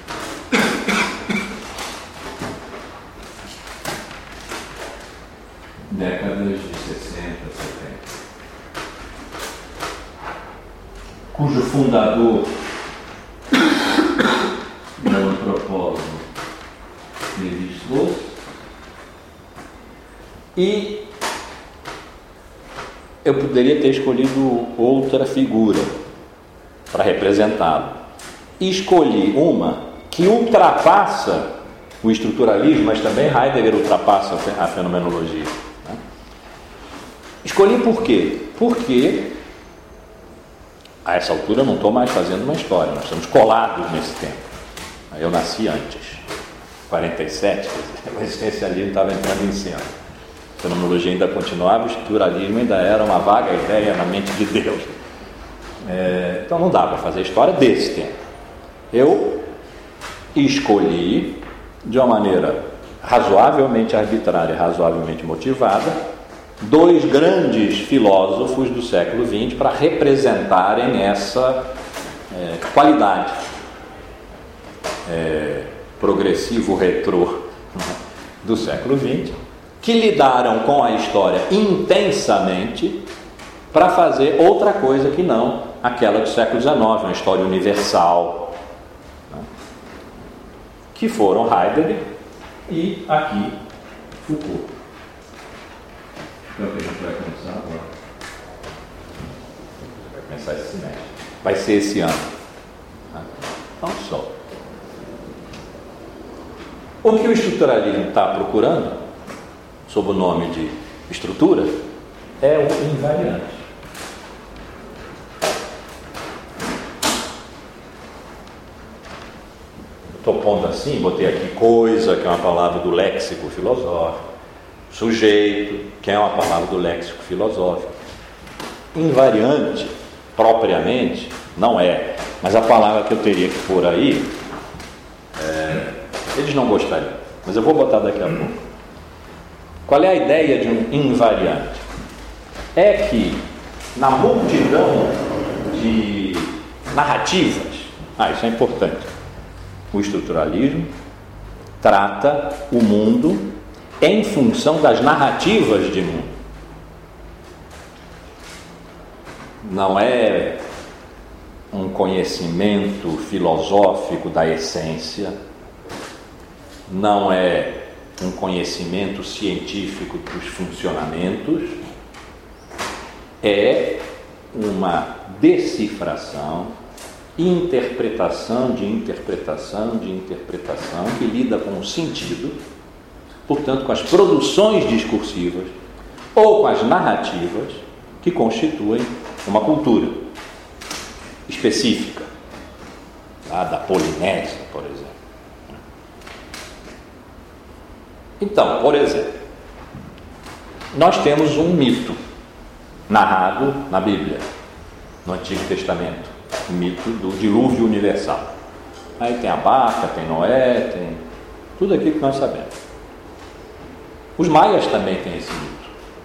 Décadas de 60, 70. Cujo fundador é o antropólogo Lévi-Strauss. E eu poderia ter escolhido outra figura, para representá-lo. Escolhi uma que ultrapassa o estruturalismo, mas também Heidegger ultrapassa a fenomenologia. Né? Escolhi por quê? Porque a essa altura eu não estou mais fazendo uma história, nós estamos colados nesse tempo. Eu nasci antes, 47, o existencialismo estava entrando em cena. A fenomenologia ainda continuava, o estruturalismo ainda era uma vaga ideia na mente de Deus. Então não dá para fazer história desse tempo. Eu escolhi, de uma maneira razoavelmente arbitrária, razoavelmente motivada, dois grandes filósofos do século XX para representarem essa qualidade progressivo retrô do século XX, que lidaram com a história intensamente para fazer outra coisa que não aquela do século XIX, uma história universal, né? Que foram Heidegger e aqui Foucault. Então a gente vai começar agora. Vai começar esse semestre. Vai ser esse ano. Então só. O que o estruturalismo está procurando, sob o nome de estrutura, é o invariante. Estou pondo assim, botei aqui coisa, que é uma palavra do léxico filosófico, sujeito, que é uma palavra do léxico filosófico. Invariante, propriamente, não é, mas a palavra que eu teria que pôr aí, eles não gostariam, mas eu vou botar daqui a pouco. Qual é a ideia de um invariante? É que na multidão de narrativas, isso é importante, o estruturalismo trata o mundo em função das narrativas de mundo. Não é um conhecimento filosófico da essência, não é um conhecimento científico dos funcionamentos, é uma decifração, interpretação de interpretação de interpretação, que lida com o sentido, portanto com as produções discursivas ou com as narrativas que constituem uma cultura específica, lá da Polinésia, por exemplo. Então, por exemplo, nós temos um mito narrado na Bíblia, no Antigo Testamento, o mito do dilúvio universal. Aí tem a barca, tem Noé, tem tudo aquilo que nós sabemos. Os maias também têm esse mito.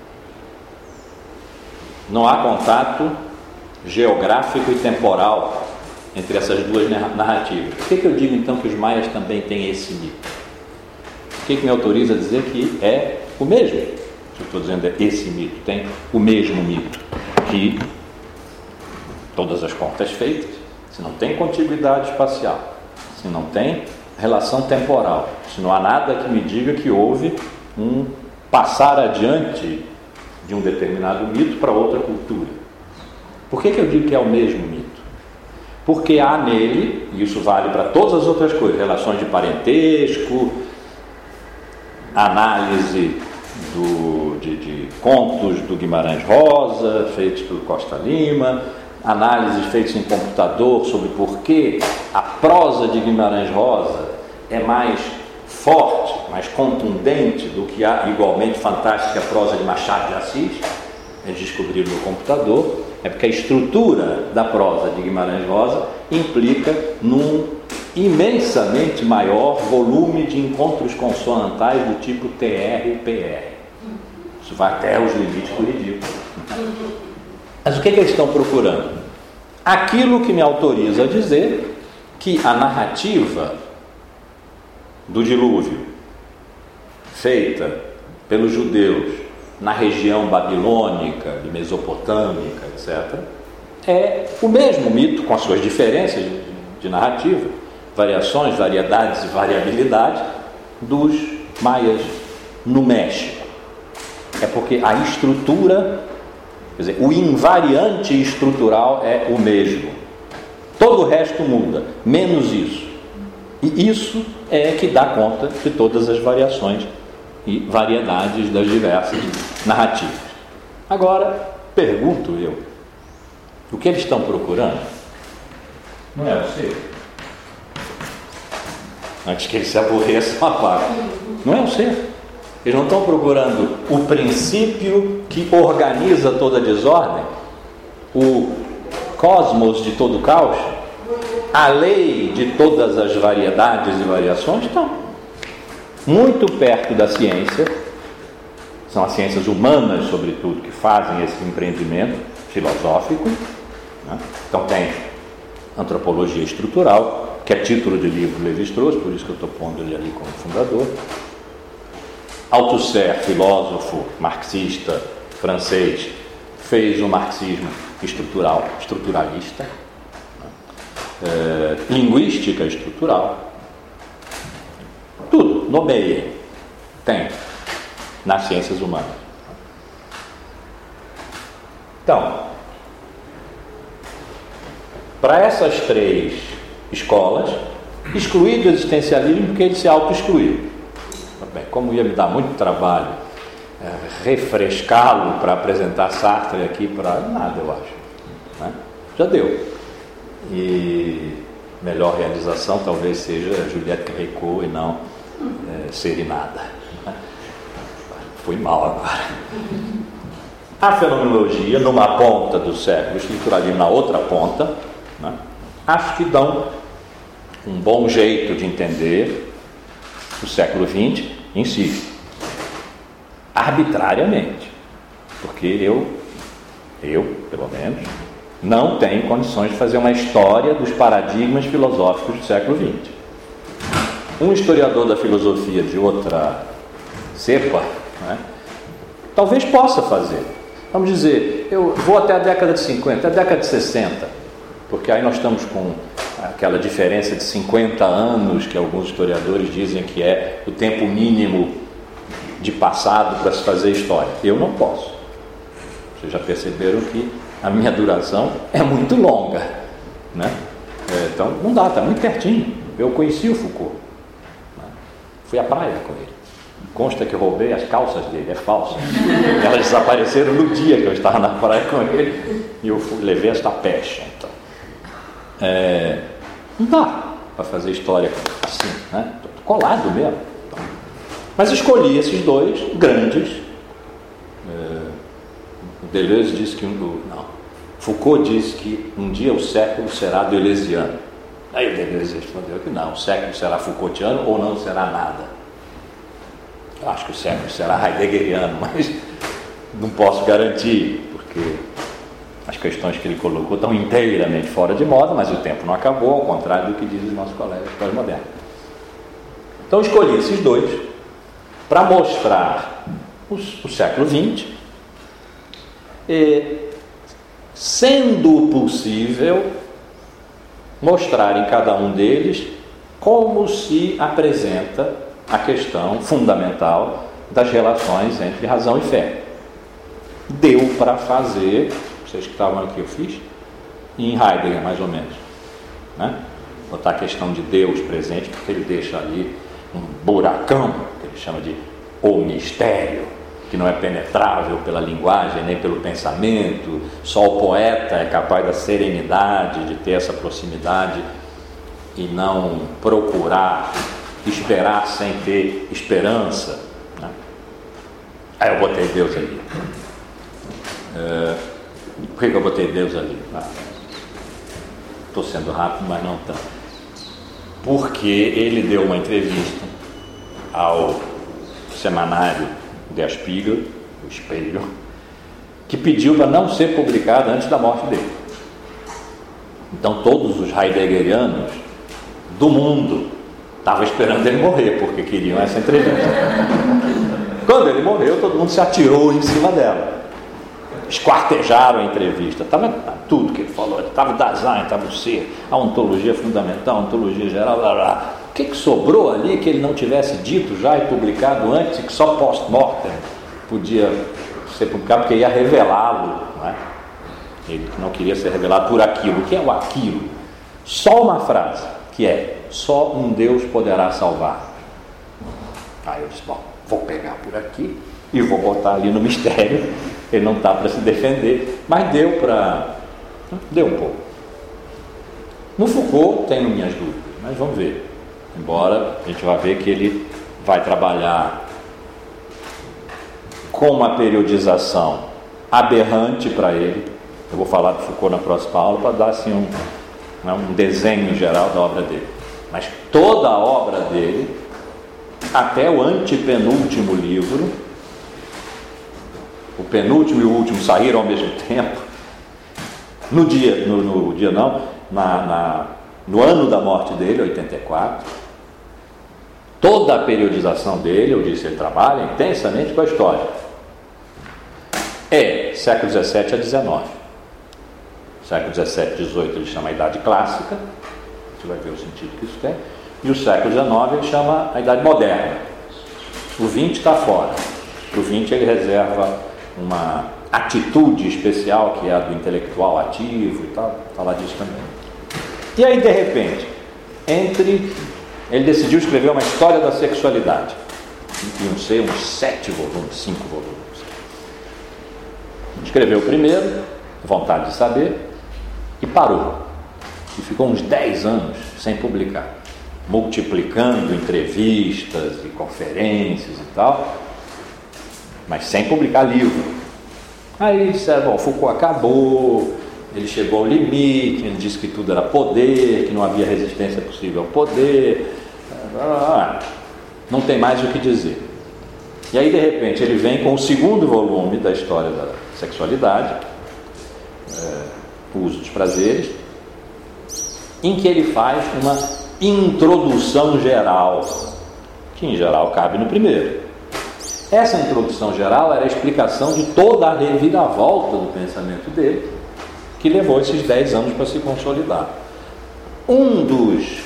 Não há contato geográfico e temporal entre essas duas narrativas. Por que eu digo então que os maias também têm esse mito? O que me autoriza a dizer que é o mesmo? Se eu estou dizendo esse mito, tem o mesmo mito, que todas as contas feitas, se não tem contiguidade espacial, se não tem relação temporal, se não há nada que me diga que houve um passar adiante de um determinado mito para outra cultura. Por que eu digo que é o mesmo mito? Porque há nele, e isso vale para todas as outras coisas, relações de parentesco, análise de contos do Guimarães Rosa, feitos pelo Costa Lima, análises feitas em computador sobre por que a prosa de Guimarães Rosa é mais forte, mais contundente do que a igualmente fantástica prosa de Machado de Assis. Eles descobriram no computador. É porque a estrutura da prosa de Guimarães Rosa implica num imensamente maior volume de encontros consonantais do tipo TR e PR. Isso vai até os limites do ridículo. Mas o que eles estão procurando? Aquilo que me autoriza a dizer que a narrativa do dilúvio, feita pelos judeus na região babilônica, de mesopotâmica, etc., é o mesmo mito, com as suas diferenças de narrativa, variações, variedades e variabilidade dos maias no México. É porque a estrutura, quer dizer, o invariante estrutural é o mesmo. Todo o resto muda, menos isso. E isso é que dá conta de todas as variações e variedades das diversas narrativas. Agora, pergunto eu, o que eles estão procurando? Não é o ser? Antes que eles se aborreçam, apaga. Não é o ser. Eles não estão procurando o princípio que organiza toda a desordem, o cosmos de todo o caos, a lei de todas as variedades e variações. Estão muito perto da ciência. São as ciências humanas, sobretudo, que fazem esse empreendimento filosófico, né? Então tem antropologia estrutural, que é título de livro Lévi-Strauss, por isso que eu estou pondo ele ali como fundador. Althusser, filósofo marxista francês, fez o marxismo estrutural, estruturalista, linguística estrutural, tudo, nomeia, tem nas ciências humanas. Então, para essas três escolas, excluído o existencialismo porque ele se auto-excluiu. Bem, como ia me dar muito trabalho refrescá-lo para apresentar Sartre aqui para nada, eu acho, né? Já deu. E melhor realização talvez seja Juliette Gréco e não Serinada. Fui mal agora. A fenomenologia numa ponta do século, o estruturalismo na outra ponta, né? Acho que dão um bom jeito de entender o século XX em si, arbitrariamente, porque eu, pelo menos, não tenho condições de fazer uma história dos paradigmas filosóficos do século XX. Um historiador da filosofia de outra cepa, né, talvez possa fazer. Vamos dizer, eu vou até a década de 50, até a década de 60, porque aí nós estamos com aquela diferença de 50 anos que alguns historiadores dizem que é o tempo mínimo de passado para se fazer história. Eu não posso. Vocês já perceberam que a minha duração é muito longa, né? Então não dá, está muito pertinho. Eu conheci o Foucault, né? Fui à praia com ele. Consta que eu roubei as calças dele, é falso. Elas desapareceram no dia que eu estava na praia com ele e eu levei esta pecha. Então, não dá para fazer história assim, né? Tô colado mesmo. Então, mas escolhi esses dois grandes. Deleuze disse que Foucault disse que um dia o século será deleuziano. Aí o Deleuze respondeu que não, o século será Foucaultiano ou não será nada. Eu acho que o século será heideggeriano, mas não posso garantir, porque as questões que ele colocou estão inteiramente fora de moda, mas o tempo não acabou, ao contrário do que dizem os nossos colegas pós-modernos. Então escolhi esses dois para mostrar o século XX, e, sendo possível, mostrar em cada um deles como se apresenta a questão fundamental das relações entre razão e fé. Deu para fazer, vocês que estavam aqui, eu fiz, em Heidegger, mais ou menos, né? Botar a questão de Deus presente, porque ele deixa ali um buracão, que ele chama de o mistério, que não é penetrável pela linguagem, nem pelo pensamento. Só o poeta é capaz da serenidade, de ter essa proximidade e não procurar esperar sem ter esperança, né? Aí eu botei Deus ali. Por que eu botei Deus ali? Estou sendo rápido, mas não tanto. Porque ele deu uma entrevista ao semanário Der Spiegel, o Espelho, que pediu para não ser publicado antes da morte dele. Então todos os heideggerianos do mundo estavam esperando ele morrer, porque queriam essa entrevista. Quando ele morreu, todo mundo se atirou em cima dela. Esquartejaram a entrevista. Estava tudo que ele falou. Estava o Dasein, estava o ser, a ontologia fundamental, a ontologia geral, blá, blá. O que sobrou ali que ele não tivesse dito já e publicado antes, e que só post-mortem podia ser publicado, porque ia revelá-lo, não é? Ele não queria ser revelado por aquilo. O que é o aquilo? só uma frase, que é: só um Deus poderá salvar. Aí eu disse: bom, vou pegar por aqui e vou botar ali no mistério. Ele não está para se defender, mas deu um pouco. No Foucault tenho minhas dúvidas, mas vamos ver. Embora a gente vá ver que ele vai trabalhar com uma periodização aberrante para ele. Eu vou falar do Foucault na próxima aula para dar assim um desenho geral da obra dele. Mas toda a obra dele, até o antepenúltimo livro, o penúltimo e o último saíram ao mesmo tempo, no ano da morte dele, 84, toda a periodização dele, eu disse, ele trabalha intensamente com a história. É século XVII a XIX. Século XVII e XVIII ele chama a Idade Clássica, você vai ver o sentido que isso tem, e o século XIX ele chama a Idade Moderna. O XX está fora. O XX ele reserva uma atitude especial, que é a do intelectual ativo e tal, falar disso também. E aí, de repente, ele decidiu escrever uma história da sexualidade. Iam ser uns 7 volumes, 5 volumes. Escreveu o primeiro, vontade de saber, e parou. E ficou uns 10 anos sem publicar, multiplicando entrevistas e conferências e tal, mas sem publicar livro. Aí disseram: bom, Foucault acabou, ele chegou ao limite, ele disse que tudo era poder, que não havia resistência possível ao poder, não tem mais o que dizer. E aí, de repente, ele vem com o segundo volume da história da sexualidade, o uso dos prazeres, em que ele faz uma introdução geral, que em geral cabe no primeiro. Essa introdução geral era a explicação de toda a reviravolta do pensamento dele, que levou esses 10 anos para se consolidar. Um dos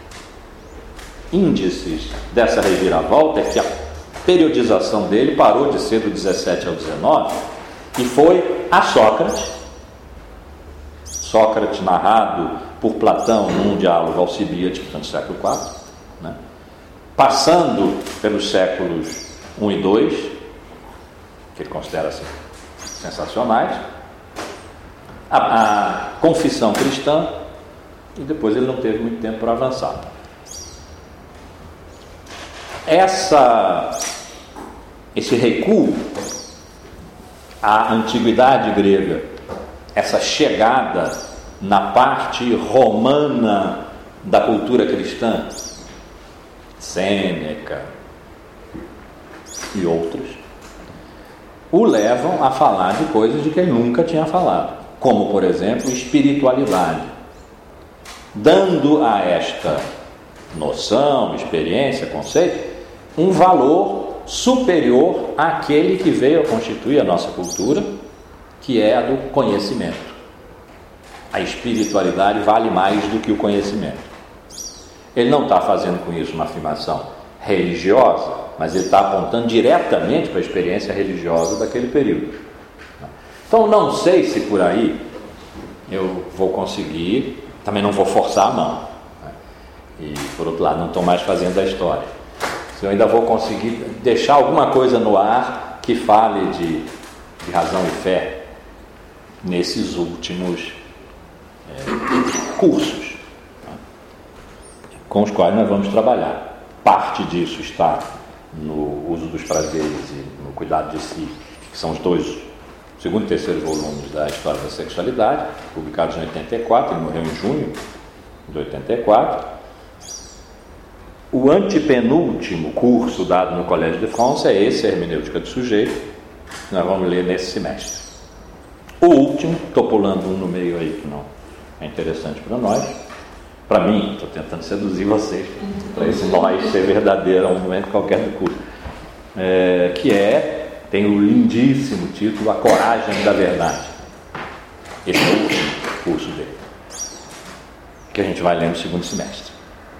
índices dessa reviravolta é que a periodização dele parou de ser do 17 ao 19 e foi a Sócrates. Sócrates narrado por Platão num diálogo alcibíadico, no século IV, né? Passando pelos séculos 1 e 2, que ele considera assim, sensacionais, a confissão cristã, e depois ele não teve muito tempo para avançar. Esse recuo à antiguidade grega, essa chegada na parte romana da cultura cristã, Sêneca e outros, o levam a falar de coisas de que ele nunca tinha falado, como, por exemplo, espiritualidade, dando a esta noção, experiência, conceito, um valor superior àquele que veio a constituir a nossa cultura, que é a do conhecimento. A espiritualidade vale mais do que o conhecimento. Ele não está fazendo com isso uma afirmação religiosa, mas ele está apontando diretamente para a experiência religiosa daquele período. Então, não sei se por aí eu vou conseguir, também não vou forçar a mão, né? E, por outro lado, não estou mais fazendo a história. Se eu ainda vou conseguir deixar alguma coisa no ar que fale de razão e fé nesses últimos cursos, né, com os quais nós vamos trabalhar. Parte disso está no uso dos prazeres e no cuidado de si, que são os dois, segundo e terceiro volumes da História da Sexualidade, publicados em 84, ele morreu em junho de 84. O antepenúltimo curso dado no Collège de France é esse, a Hermenêutica do Sujeito, que nós vamos ler nesse semestre. O último, estou pulando um no meio aí que não é interessante para nós, para mim, estou tentando seduzir vocês para esse nós ser verdadeiro a um momento qualquer do curso, tem o lindíssimo título A Coragem da Verdade. Esse é o último curso dele, que a gente vai ler no segundo semestre.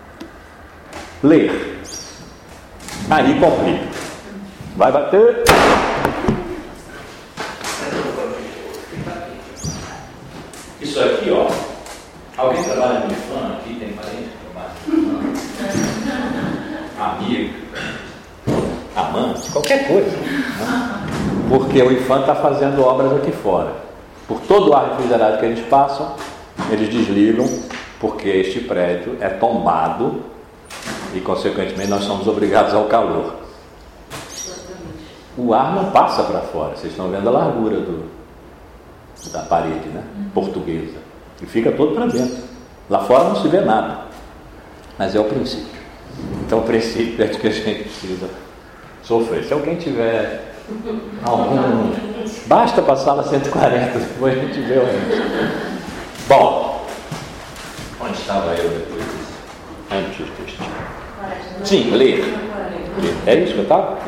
Ler, aí complica, vai bater. Isso aqui, ó, alguém trabalha no qualquer coisa, né? Porque o IPHAN está fazendo obras aqui fora. Por todo o ar refrigerado que eles passam, eles desligam, porque este prédio é tombado e, consequentemente, nós somos obrigados ao calor. O ar não passa para fora, vocês estão vendo a largura da parede, né? Portuguesa, e fica todo para dentro. Lá fora não se vê nada, mas é o princípio. Então o princípio é de que a gente precisa sofrer. Se alguém tiver algum, basta passar na 140, depois a gente vê o resto. Bom, onde estava eu depois disso? Antes deste. Sim, ler. É isso que eu estava?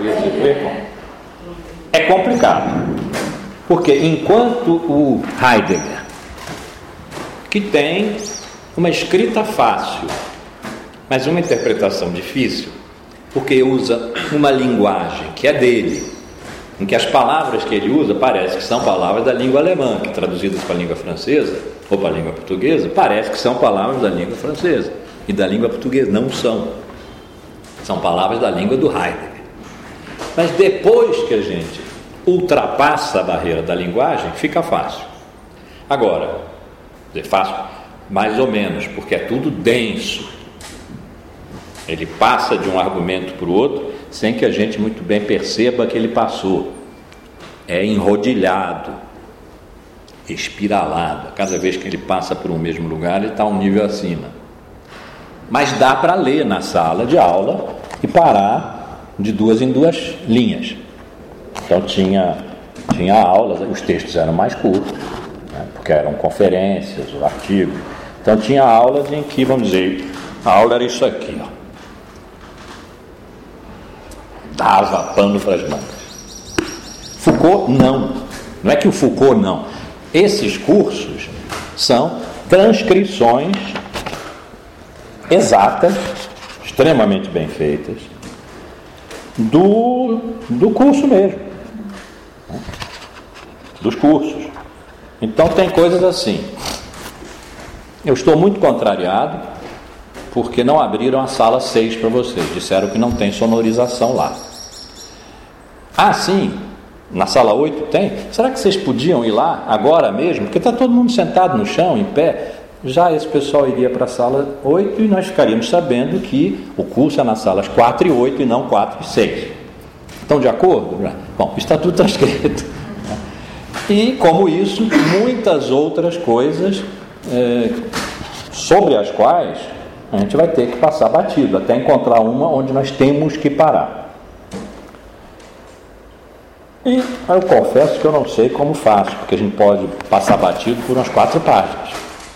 É complicado, porque enquanto o Heidegger, que tem uma escrita fácil, mas uma interpretação difícil, porque usa uma linguagem que é dele, em que as palavras que ele usa parece que são palavras da língua alemã, que traduzidas para a língua francesa ou para a língua portuguesa, parece que são palavras da língua francesa e da língua portuguesa. Não são. São palavras da língua do Heidegger. Mas depois que a gente ultrapassa a barreira da linguagem, fica fácil. Agora, é fácil mais ou menos, porque é tudo denso. Ele passa de um argumento para o outro sem que a gente muito bem perceba que ele passou. É enrodilhado, espiralado. Cada vez que ele passa por um mesmo lugar, ele está um nível acima. Mas dá para ler na sala de aula e parar de 2 em 2 linhas. Então tinha aulas, os textos eram mais curtos, né, porque eram conferências, o artigo. Então tinha aulas em que, vamos dizer, a aula era isso aqui, ó. Dava pano para as mangas. Foucault não é que o Foucault não. Esses cursos são transcrições exatas, extremamente bem feitas, do curso mesmo, né? Dos cursos. Então tem coisas assim. Eu estou muito contrariado porque não abriram a sala 6 para vocês, disseram que não tem sonorização lá. Ah, sim, na sala 8 tem? Será que vocês podiam ir lá agora mesmo? Porque está todo mundo sentado no chão, em pé. Já esse pessoal iria para a sala 8 e nós ficaríamos sabendo que o curso é nas salas 4 e 8 e não 4 e 6. Estão de acordo? Bom, está tudo transcrito. E, como isso, muitas outras coisas sobre as quais a gente vai ter que passar batido, até encontrar uma onde nós temos que parar. E eu confesso que eu não sei como faço, porque a gente pode passar batido por umas 4 páginas.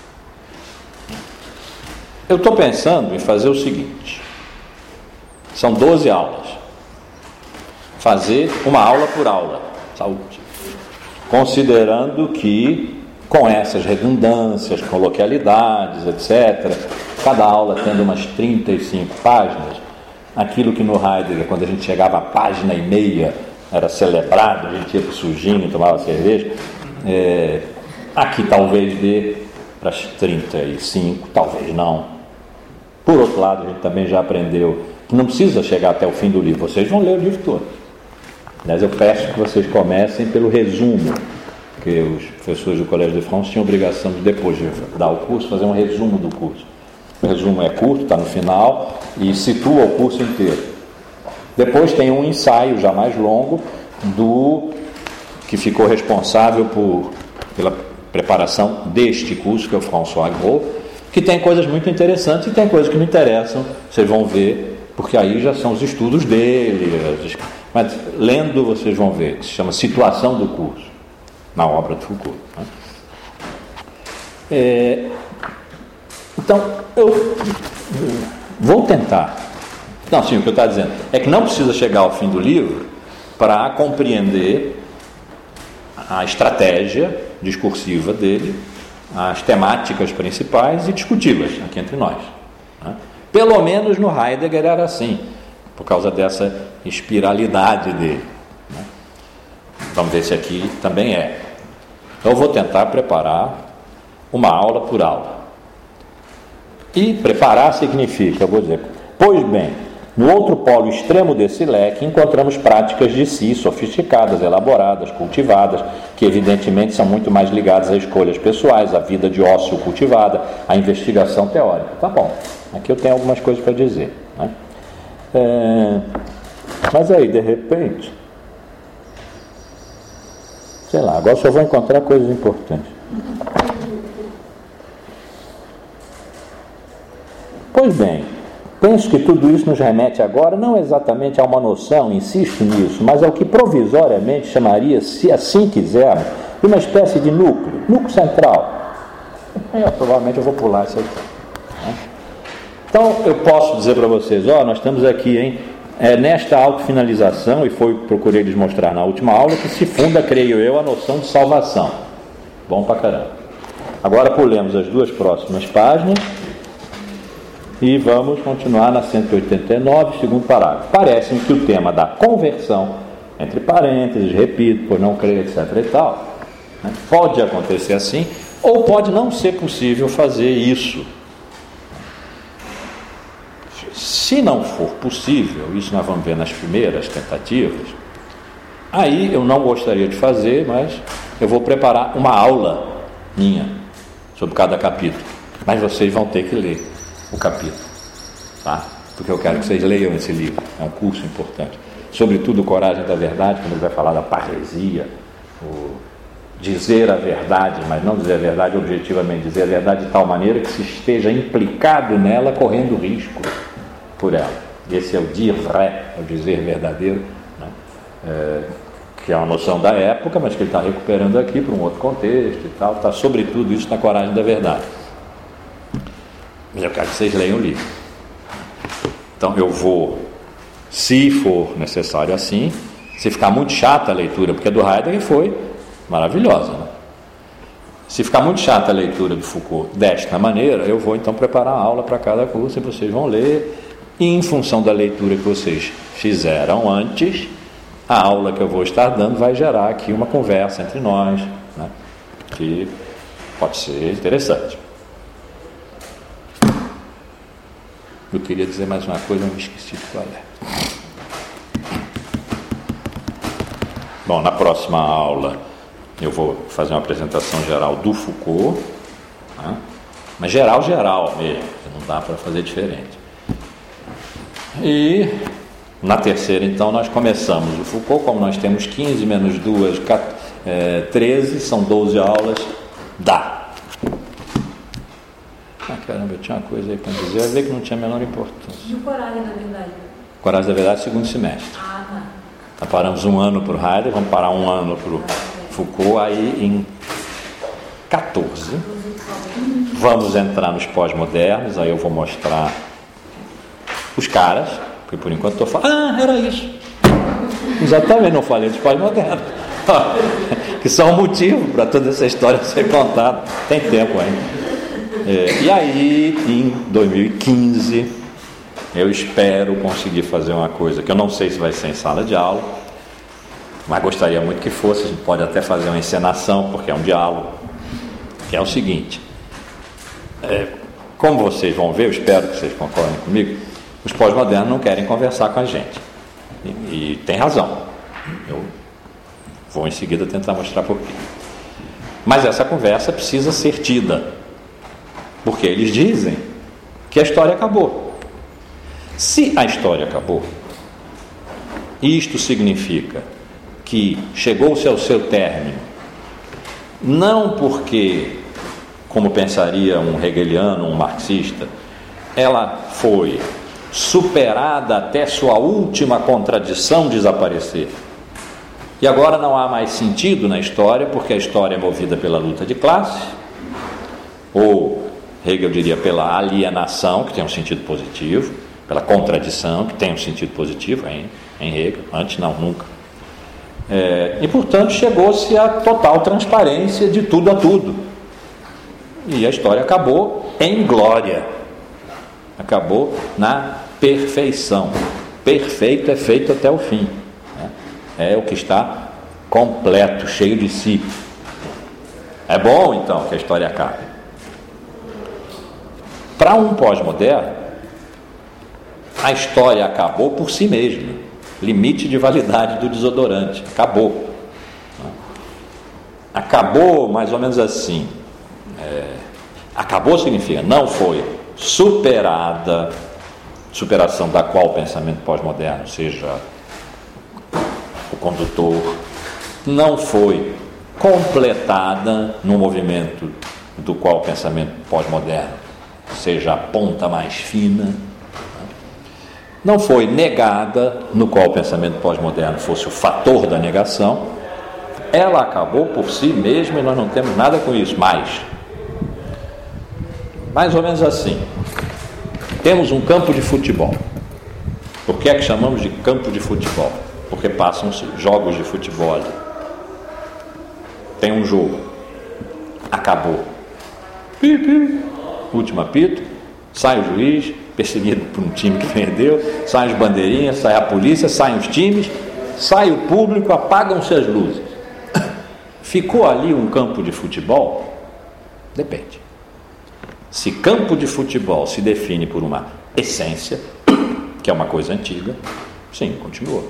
Eu estou pensando em fazer o seguinte: são 12 aulas. Fazer uma aula por aula, saúde. Considerando que, com essas redundâncias, coloquialidades, etc., cada aula tendo umas 35 páginas, aquilo que no Heidegger, quando a gente chegava a página e meia, era celebrado, a gente ia para o sujinho, tomava cerveja, aqui talvez dê para as 35, talvez não. Por outro lado, a gente também já aprendeu que não precisa chegar até o fim do livro, vocês vão ler o livro todo. Mas eu peço que vocês comecem pelo resumo, porque os professores do Colégio de France tinham a obrigação de, depois de dar o curso, fazer um resumo do curso. O resumo é curto, está no final, e situa o curso inteiro. Depois tem um ensaio já mais longo do que ficou responsável pela preparação deste curso, que é o François Gros, que tem coisas muito interessantes e tem coisas que não interessam, vocês vão ver, porque aí já são os estudos dele, mas lendo vocês vão ver, que se chama Situação do Curso, na obra de Foucault, né? Então, eu vou tentar. Não, sim, o que eu estou dizendo é que não precisa chegar ao fim do livro para compreender a estratégia discursiva dele, as temáticas principais e discuti-las aqui entre nós, né? Pelo menos no Heidegger era assim, por causa dessa espiralidade dele, né? Vamos ver se aqui também é. Então eu vou tentar preparar uma aula por aula. E preparar significa, eu vou dizer, pois bem, No outro polo extremo desse leque, encontramos práticas de si, sofisticadas, elaboradas, cultivadas, que evidentemente são muito mais ligadas a escolhas pessoais, à vida de ócio cultivada, à investigação teórica. Tá bom, aqui eu tenho algumas coisas para dizer, né? Mas aí, de repente, sei lá, agora só vou encontrar coisas importantes. Pois bem, penso que tudo isso nos remete agora não exatamente a uma noção, insisto nisso, mas ao que provisoriamente chamaria, se assim quisermos, de uma espécie de núcleo central. Provavelmente eu vou pular isso aqui, né? Então eu posso dizer para vocês, nós estamos aqui, hein? Nesta autofinalização, e procurei lhes mostrar na última aula, que se funda, creio eu, a noção de salvação. Bom pra caramba. Agora pulemos as duas próximas páginas e vamos continuar na 189, segundo parágrafo. Parece-me que o tema da conversão, entre parênteses, repito, por não crer, etc. e tal, né, pode acontecer assim, ou pode não ser possível fazer isso. Se não for possível, isso nós vamos ver nas primeiras tentativas, aí eu não gostaria de fazer, mas eu vou preparar uma aula minha sobre cada capítulo. Mas vocês vão ter que ler o capítulo, tá? Porque eu quero que vocês leiam esse livro, é um curso importante. Sobretudo Coragem da Verdade, quando ele vai falar da parresia, o dizer a verdade, mas não dizer a verdade objetivamente, dizer a verdade de tal maneira que se esteja implicado nela, correndo risco por ela. Esse é o dire vrai, é o dizer verdadeiro, né? Que é uma noção da época, mas que ele está recuperando aqui para um outro contexto e tal. Está sobretudo isso na Coragem da Verdade. Mas eu quero que vocês leiam o livro. Então eu vou, se for necessário assim, se ficar muito chata a leitura, porque a do Heidegger foi maravilhosa, né? Se ficar muito chata a leitura do Foucault desta maneira, eu vou então preparar a aula para cada curso e vocês vão ler. E em função da leitura que vocês fizeram antes, a aula que eu vou estar dando vai gerar aqui uma conversa entre nós, né, que pode ser interessante. Eu queria dizer mais uma coisa, mas me esqueci de qual é. Bom, na próxima aula eu vou fazer uma apresentação geral do Foucault, né, mas geral mesmo, não dá para fazer diferente. E na terceira, então, nós começamos o Foucault, como nós temos 15 menos 2, 13, são 12 aulas, dá. Caramba, eu tinha uma coisa aí para dizer, eu ia ver que não tinha a menor importância. E o Coragem da Verdade? Coragem da Verdade, segundo semestre. Tá. Paramos um ano para o Heidegger, vamos parar um ano para o Foucault, aí em 14 vamos entrar nos pós-modernos, aí eu vou mostrar os caras, porque por enquanto estou falando, era isso. Exatamente, não falei dos pós-modernos. Que são o motivo para toda essa história ser contada. Tem tempo ainda. E aí, em 2015, eu espero conseguir fazer uma coisa que eu não sei se vai ser em sala de aula, mas gostaria muito que fosse. A gente pode até fazer uma encenação, porque é um diálogo, que é o seguinte. Como vocês vão ver, eu espero que vocês concordem comigo, os pós-modernos não querem conversar com a gente. E tem razão. Eu vou em seguida tentar mostrar por quê. Mas essa conversa precisa ser tida, porque eles dizem que a história acabou. Se a história acabou, isto significa que chegou-se ao seu término, não porque, como pensaria um hegeliano, um marxista, ela foi superada até sua última contradição desaparecer. E agora não há mais sentido na história, porque a história é movida pela luta de classe, ou Hegel diria pela alienação, que tem um sentido positivo, pela contradição, que tem um sentido positivo em Hegel, antes não, nunca. E portanto chegou-se à total transparência de tudo a tudo. E a história acabou em glória. Acabou na perfeição. Perfeito é feito até o fim, né? É o que está completo, cheio de si. É bom então que a história acabe. Para um pós-moderno, a história acabou por si mesma. Limite de validade do desodorante, acabou. Acabou mais ou menos assim. Acabou significa não foi superada, superação da qual o pensamento pós-moderno seja o condutor, não foi completada no movimento do qual o pensamento pós-moderno seja a ponta mais fina, não foi negada no qual o pensamento pós-moderno fosse o fator da negação. Ela acabou por si mesma e nós não temos nada com isso mais ou menos assim. Temos um campo de futebol. Por que é que chamamos de campo de futebol? Porque passam-se jogos de futebol ali. Tem um jogo, acabou, último apito, sai o juiz, perseguido por um time que perdeu, saem as bandeirinhas, sai a polícia, saem os times, sai o público, apagam-se as luzes. Ficou ali um campo de futebol? Depende. Se campo de futebol se define por uma essência, que é uma coisa antiga, sim, continua.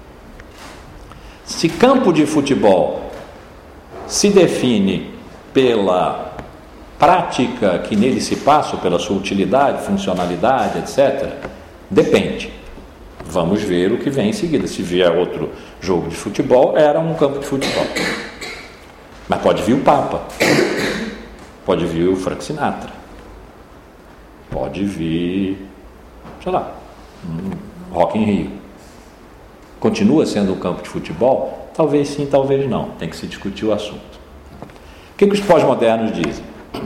Se campo de futebol se define pela prática que nele se passa, ou pela sua utilidade, funcionalidade, etc., depende. Vamos ver o que vem em seguida. Se vier outro jogo de futebol, era um campo de futebol. Mas pode vir o Papa, pode vir o Frank Sinatra, pode vir, sei lá, Rock in Rio. Continua sendo um campo de futebol? Talvez sim, talvez não. Tem que se discutir o assunto. O que os pós-modernos dizem?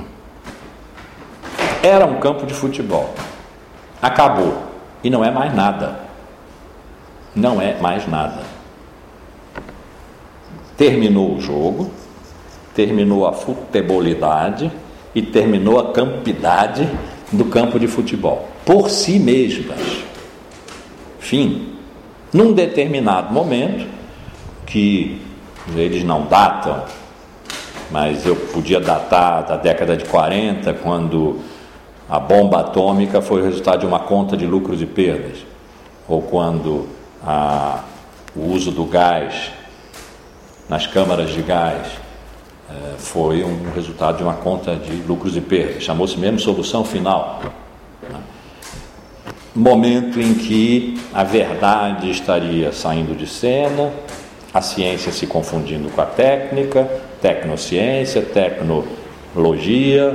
Era um campo de futebol. Acabou. E não é mais nada. Não é mais nada. Terminou o jogo, terminou a futebolidade e terminou a campidade do campo de futebol. Por si mesmas. Fim. Num determinado momento, que eles não datam, mas eu podia datar da década de 40, quando a bomba atômica foi o resultado de uma conta de lucros e perdas, ou quando o uso do gás nas câmaras de gás foi um resultado de uma conta de lucros e perdas, chamou-se mesmo solução final. Momento em que a verdade estaria saindo de cena, a ciência se confundindo com a técnica, tecnociência, tecnologia.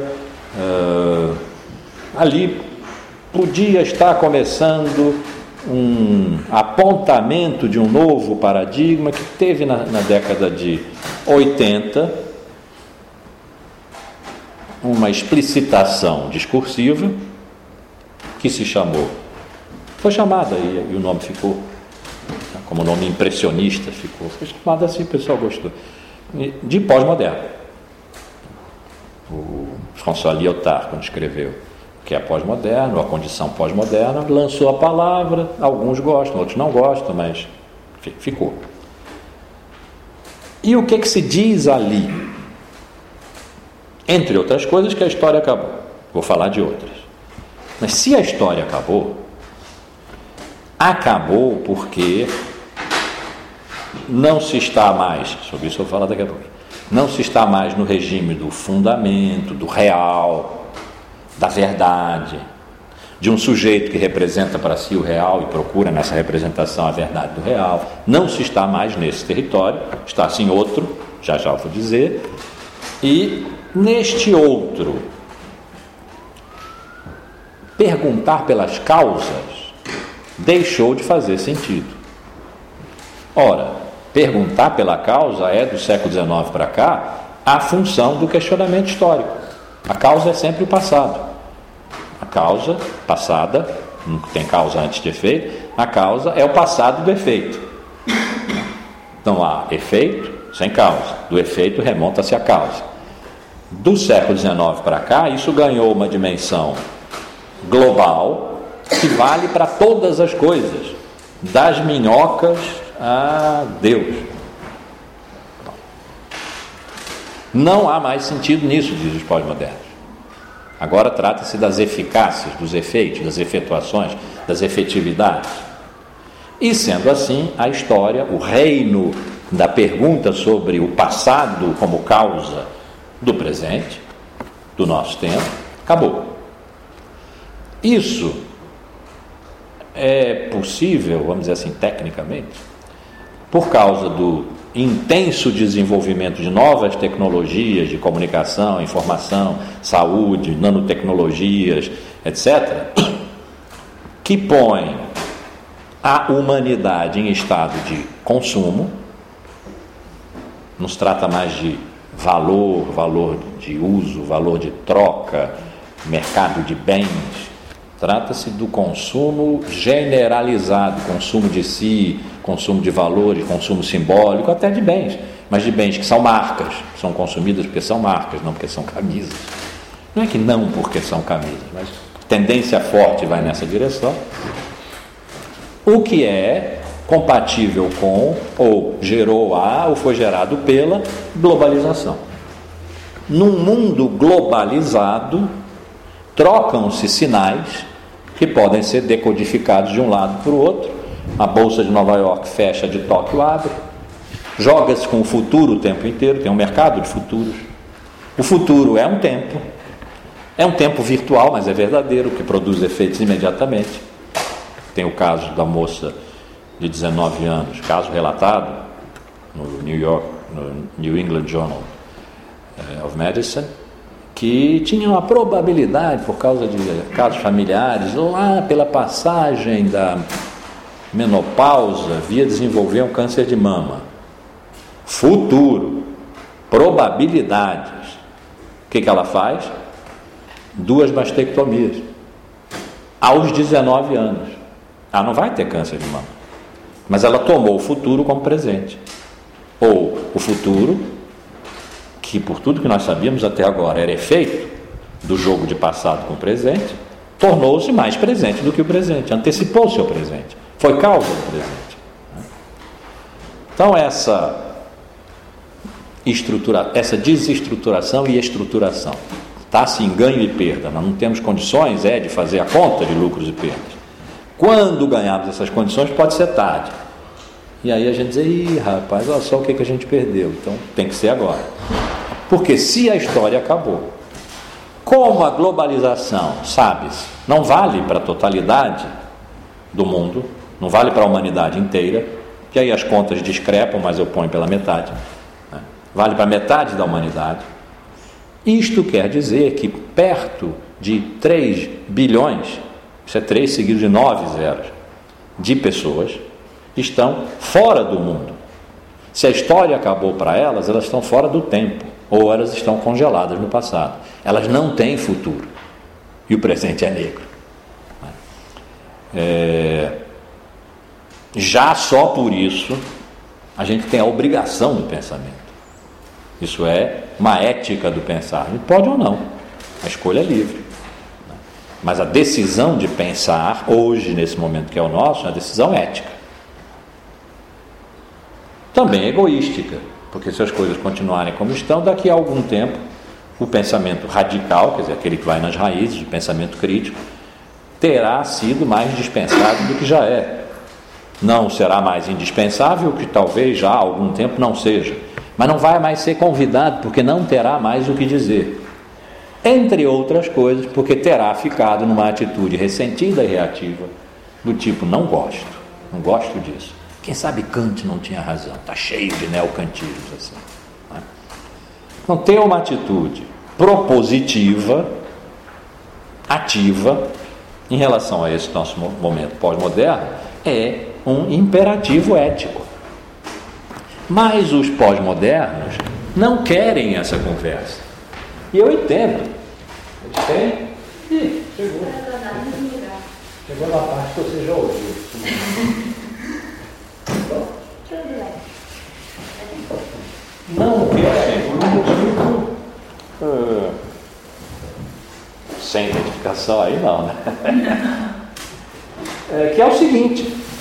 Ali podia estar começando um apontamento de um novo paradigma que teve na década de 80 uma explicitação discursiva que se chamou, foi chamada e o nome ficou como nome impressionista, foi chamada assim, o pessoal gostou, de pós-moderno. O François Lyotard, quando escreveu que é pós-moderno, a condição pós-moderna, lançou a palavra, alguns gostam, outros não gostam, mas ficou. E o que se diz ali? Entre outras coisas, que a história acabou. Vou falar de outras. Mas se a história acabou porque não se está mais, sobre isso eu vou falar daqui a pouco, não se está mais no regime do fundamento, do real, da verdade, de um sujeito que representa para si o real e procura nessa representação a verdade do real. Não se está mais nesse território, está-se em outro, já eu vou dizer, e neste outro, perguntar pelas causas deixou de fazer sentido. Ora, perguntar pela causa é, do século XIX para cá, a função do questionamento histórico. A causa é sempre o passado. A causa passada, não tem causa antes de efeito, a causa é o passado do efeito. Então há efeito sem causa, do efeito remonta-se à causa. Do século XIX para cá, isso ganhou uma dimensão global que vale para todas as coisas, das minhocas a Deus. Não há mais sentido nisso, diz os pós-modernos. Agora trata-se das eficácias, dos efeitos, das efetuações, das efetividades. E sendo assim, a história, o reino da pergunta sobre o passado como causa do presente, do nosso tempo, acabou. Isso é possível, vamos dizer assim, tecnicamente, por causa do intenso desenvolvimento de novas tecnologias de comunicação, informação, saúde, nanotecnologias, etc., que põem a humanidade em estado de consumo. Não se trata mais de valor de uso, valor de troca, mercado de bens. Trata-se do consumo generalizado, consumo de si, consumo de valores, consumo simbólico, até de bens, mas de bens que são marcas, são consumidas porque são marcas, não porque são camisas. Não é que não porque são camisas, mas tendência forte vai nessa direção. O que é compatível com, ou gerou a, ou foi gerado pela globalização. Num mundo globalizado, trocam-se sinais que podem ser decodificados de um lado para o outro. A Bolsa de Nova York fecha, de Tóquio abre. Joga-se com o futuro o tempo inteiro, tem um mercado de futuros. O futuro é um tempo virtual, mas é verdadeiro, que produz efeitos imediatamente. Tem o caso da moça de 19 anos, caso relatado no New England Journal of Medicine, que tinha uma probabilidade, por causa de casos familiares, lá pela passagem da menopausa, via desenvolver um câncer de mama. Futuro, probabilidades. O que ela faz? 2 mastectomias. Aos 19 anos. Ela não vai ter câncer de mama. Mas ela tomou o futuro como presente. Ou o futuro, que por tudo que nós sabíamos até agora era efeito do jogo de passado com o presente, tornou-se mais presente do que o presente, antecipou-se ao presente, foi causa do presente. Então essa desestruturação e estruturação está-se em ganho e perda. Nós não temos condições de fazer a conta de lucros e perdas. Quando ganharmos essas condições pode ser tarde, e aí a gente diz, rapaz, olha só o que a gente perdeu. Então tem que ser agora. Porque se a história acabou, como a globalização, sabes, não vale para a totalidade do mundo, não vale para a humanidade inteira, que aí as contas discrepam, mas eu ponho pela metade, né? Vale para metade da humanidade. Isto quer dizer que perto de 3 bilhões, isso é 3 seguidos de 9 zeros, de pessoas estão fora do mundo. Se a história acabou para elas, elas estão fora do tempo, ou elas estão congeladas no passado. Elas não têm futuro. E o presente é negro. Já só por isso, a gente tem a obrigação do pensamento. Isso é uma ética do pensar. E pode ou não. A escolha é livre. Mas a decisão de pensar, hoje, nesse momento que é o nosso, é uma decisão ética. Também é egoística. Porque se as coisas continuarem como estão, daqui a algum tempo, o pensamento radical, quer dizer, aquele que vai nas raízes, o pensamento crítico, terá sido mais dispensado do que já é. Não será mais indispensável, que talvez já há algum tempo não seja. Mas não vai mais ser convidado, porque não terá mais o que dizer. Entre outras coisas, porque terá ficado numa atitude ressentida e reativa, do tipo, não gosto disso. Quem sabe Kant não tinha razão, está cheio de neocantismos assim. Né? Então, ter uma atitude propositiva, ativa, em relação a esse nosso momento pós-moderno, é um imperativo ético. Mas os pós-modernos não querem essa conversa. E eu entendo. Eles têm. Ih, chegou. Chegou na parte que você já ouviu. Não querem por um motivo sem identificação aí não, né? Que é o seguinte: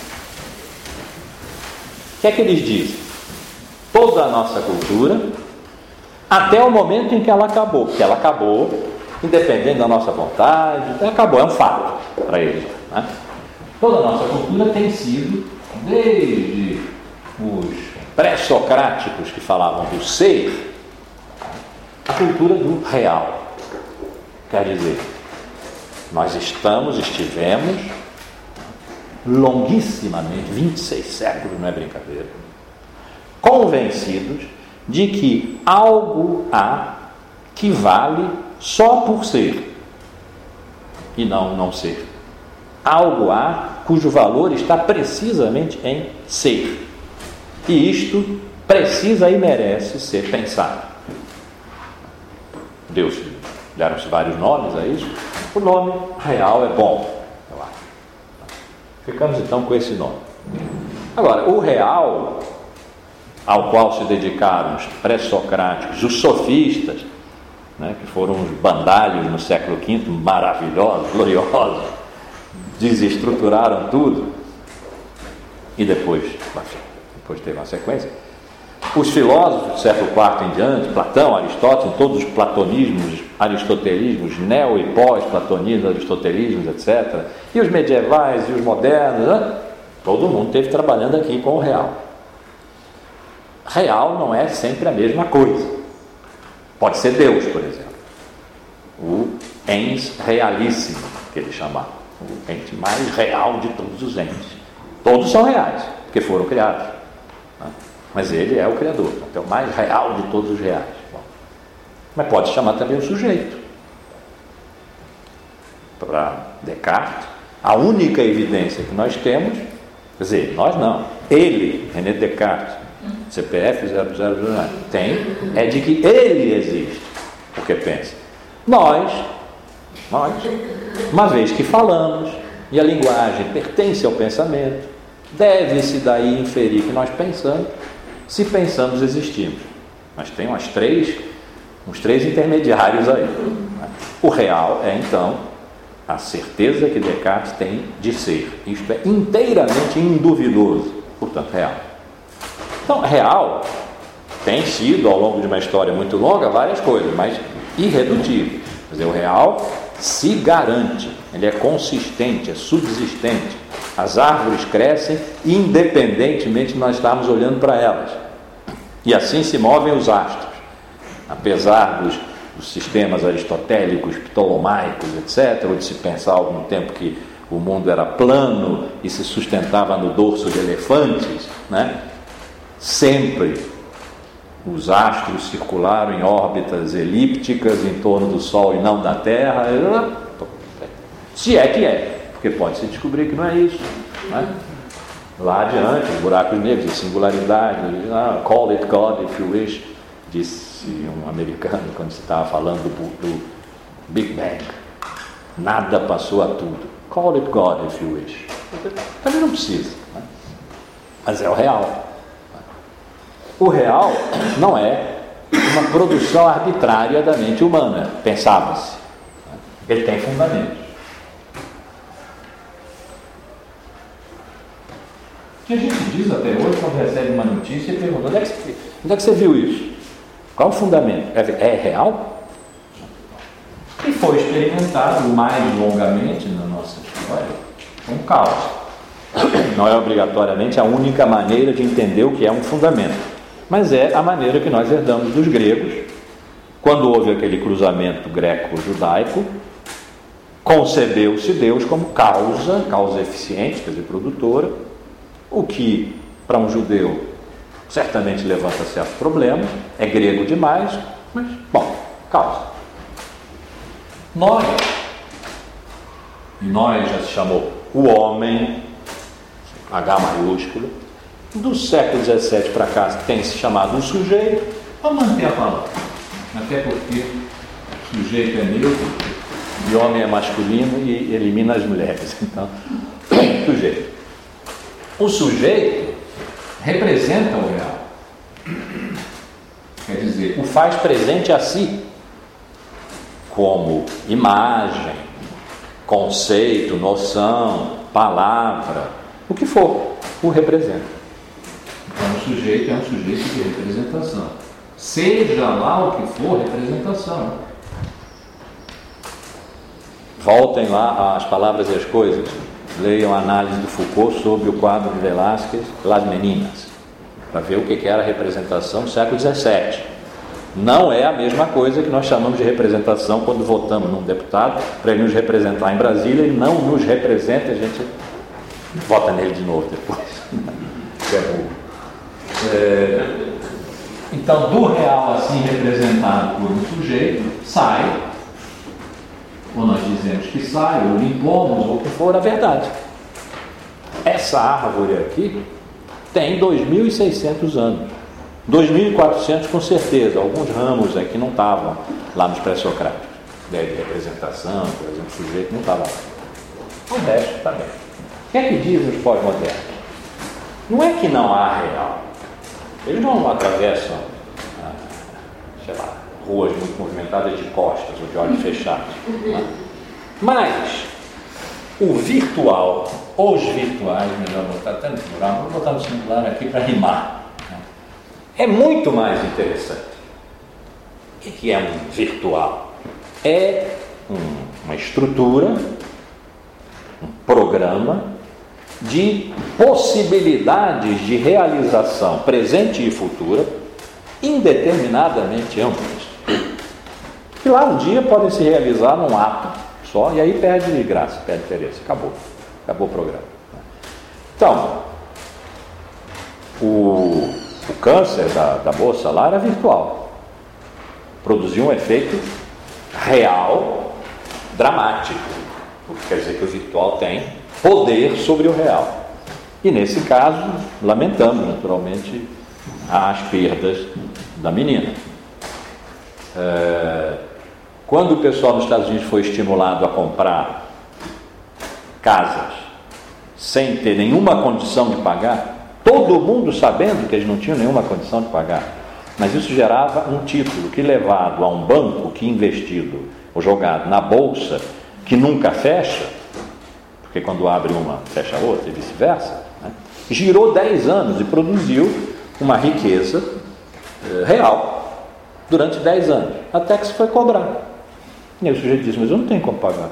o que é que eles dizem? Toda a nossa cultura, até o momento em que ela acabou, porque ela acabou independente da nossa vontade, acabou, é um fato para eles. Né? Toda a nossa cultura tem sido, desde os pré-socráticos que falavam do ser, a cultura do real. Quer dizer, nós estivemos longuissimamente, 26 séculos, não é brincadeira, convencidos de que algo há que vale só por ser e não ser. Algo há cujo valor está precisamente em ser. E isto precisa e merece ser pensado. Deus, deram-se vários nomes a isso. O nome real é bom, eu acho. Ficamos então com esse nome. Agora, o real, ao qual se dedicaram os pré-socráticos, os sofistas, né, que foram os bandalhos no século V, maravilhosos, gloriosos, desestruturaram tudo, e depois teve uma sequência. Os filósofos do século IV em diante, Platão, Aristóteles, todos os platonismos, aristotelismos, neo- e pós-platonismos, aristotelismos, etc., e os medievais e os modernos, né? Todo mundo esteve trabalhando aqui com o real. Real não é sempre a mesma coisa. Pode ser Deus, por exemplo. O ens realíssimo, que ele chamava. O ente mais real de todos os entes. Todos são reais, porque foram criados. Né? Mas ele é o Criador, então é o mais real de todos os reais. Bom, mas pode chamar também o sujeito. Para Descartes, a única evidência que nós temos, quer dizer, nós não, ele, René Descartes, CPF 0009, tem, é de que ele existe, porque pensa. Nós, uma vez que falamos, e a linguagem pertence ao pensamento, deve-se daí inferir que nós pensamos, se pensamos, existimos. Mas tem uns três intermediários aí. O real é, então, a certeza que Descartes tem de ser. Isto é inteiramente induvidoso, portanto, real. Então, real tem sido, ao longo de uma história muito longa, várias coisas, mas irredutível. Quer dizer, o real se garante, ele é consistente, é subsistente. As árvores crescem independentemente de nós estarmos olhando para elas. E assim se movem os astros. Apesar dos sistemas aristotélicos, ptolomaicos, etc., ou de se pensar há algum tempo que o mundo era plano e se sustentava no dorso de elefantes, né? Sempre os astros circularam em órbitas elípticas em torno do Sol e não da Terra, se é que é, porque pode-se descobrir que não é isso, né? Lá adiante, os buracos negros, a singularidade, call it God if you wish, disse um americano quando se estava falando do Big Bang. Nada passou a tudo. Call it God if you wish. Também não precisa, né? Mas é o real. O real não é uma produção arbitrária da mente humana, pensava-se. Ele tem fundamentos. Que a gente diz até hoje, quando recebe uma notícia e pergunta: onde é que você viu isso? Qual o fundamento? É real? E foi experimentado mais longamente na nossa história com causa. Não é obrigatoriamente a única maneira de entender o que é um fundamento, mas é a maneira que nós herdamos dos gregos. Quando houve aquele cruzamento greco-judaico, concebeu-se Deus como causa eficiente, quer dizer, produtora, o que para um judeu certamente levanta certos problemas, é grego demais, mas, bom, causa. Nós já se chamou o homem, H maiúsculo, do século XVII para cá tem se chamado o sujeito. Vamos manter a palavra, até porque sujeito é neutro e homem é masculino e elimina as mulheres. Então, sujeito. O sujeito representa o real, quer dizer, o faz presente a si, como imagem, conceito, noção, palavra, o que for, o representa. Então o sujeito é um sujeito de representação, seja lá o que for representação. Voltem lá às Palavras e as Coisas, leiam a análise do Foucault sobre o quadro de Velázquez, Las Meninas, para ver o que era a representação do século XVII. Não é a mesma coisa que nós chamamos de representação quando votamos num deputado para ele nos representar em Brasília. Ele não nos representa, a gente vota nele de novo depois. Então, do real assim representado por um sujeito, sai, ou nós dizemos que sai, ou impomos, ou o que for, a verdade. Essa árvore aqui tem 2.600 anos. 2.400 com certeza, alguns ramos aí que não estavam lá nos pré-socráticos, de representação, por exemplo, o sujeito não estava lá. O resto está bem. O que é que dizem os pós-modernos? Não é que não há real. Eles não atravessam, sei lá, ruas muito movimentadas de costas ou de olhos fechados. Né? Mas o virtual, os virtuais, melhor botar até no plural, vou botar no singular aqui para rimar. É muito mais interessante. O que é um virtual? É uma estrutura, um programa de possibilidades de realização presente e futura indeterminadamente amplas. Que lá um dia podem se realizar num ato só e aí perde graça, perde interesse. Acabou o programa. Então, o câncer da moça lá era virtual. Produziu um efeito real, dramático. O que quer dizer que o virtual tem poder sobre o real. E nesse caso, lamentamos naturalmente as perdas da menina. Quando o pessoal nos Estados Unidos foi estimulado a comprar casas sem ter nenhuma condição de pagar, todo mundo sabendo que eles não tinham nenhuma condição de pagar, mas isso gerava um título que, levado a um banco, que investido ou jogado na bolsa, que nunca fecha, porque quando abre uma, fecha a outra e vice-versa, né? Girou 10 anos e produziu uma riqueza real durante 10 anos, até que se foi cobrar. E aí o sujeito disse, mas eu não tenho como pagar.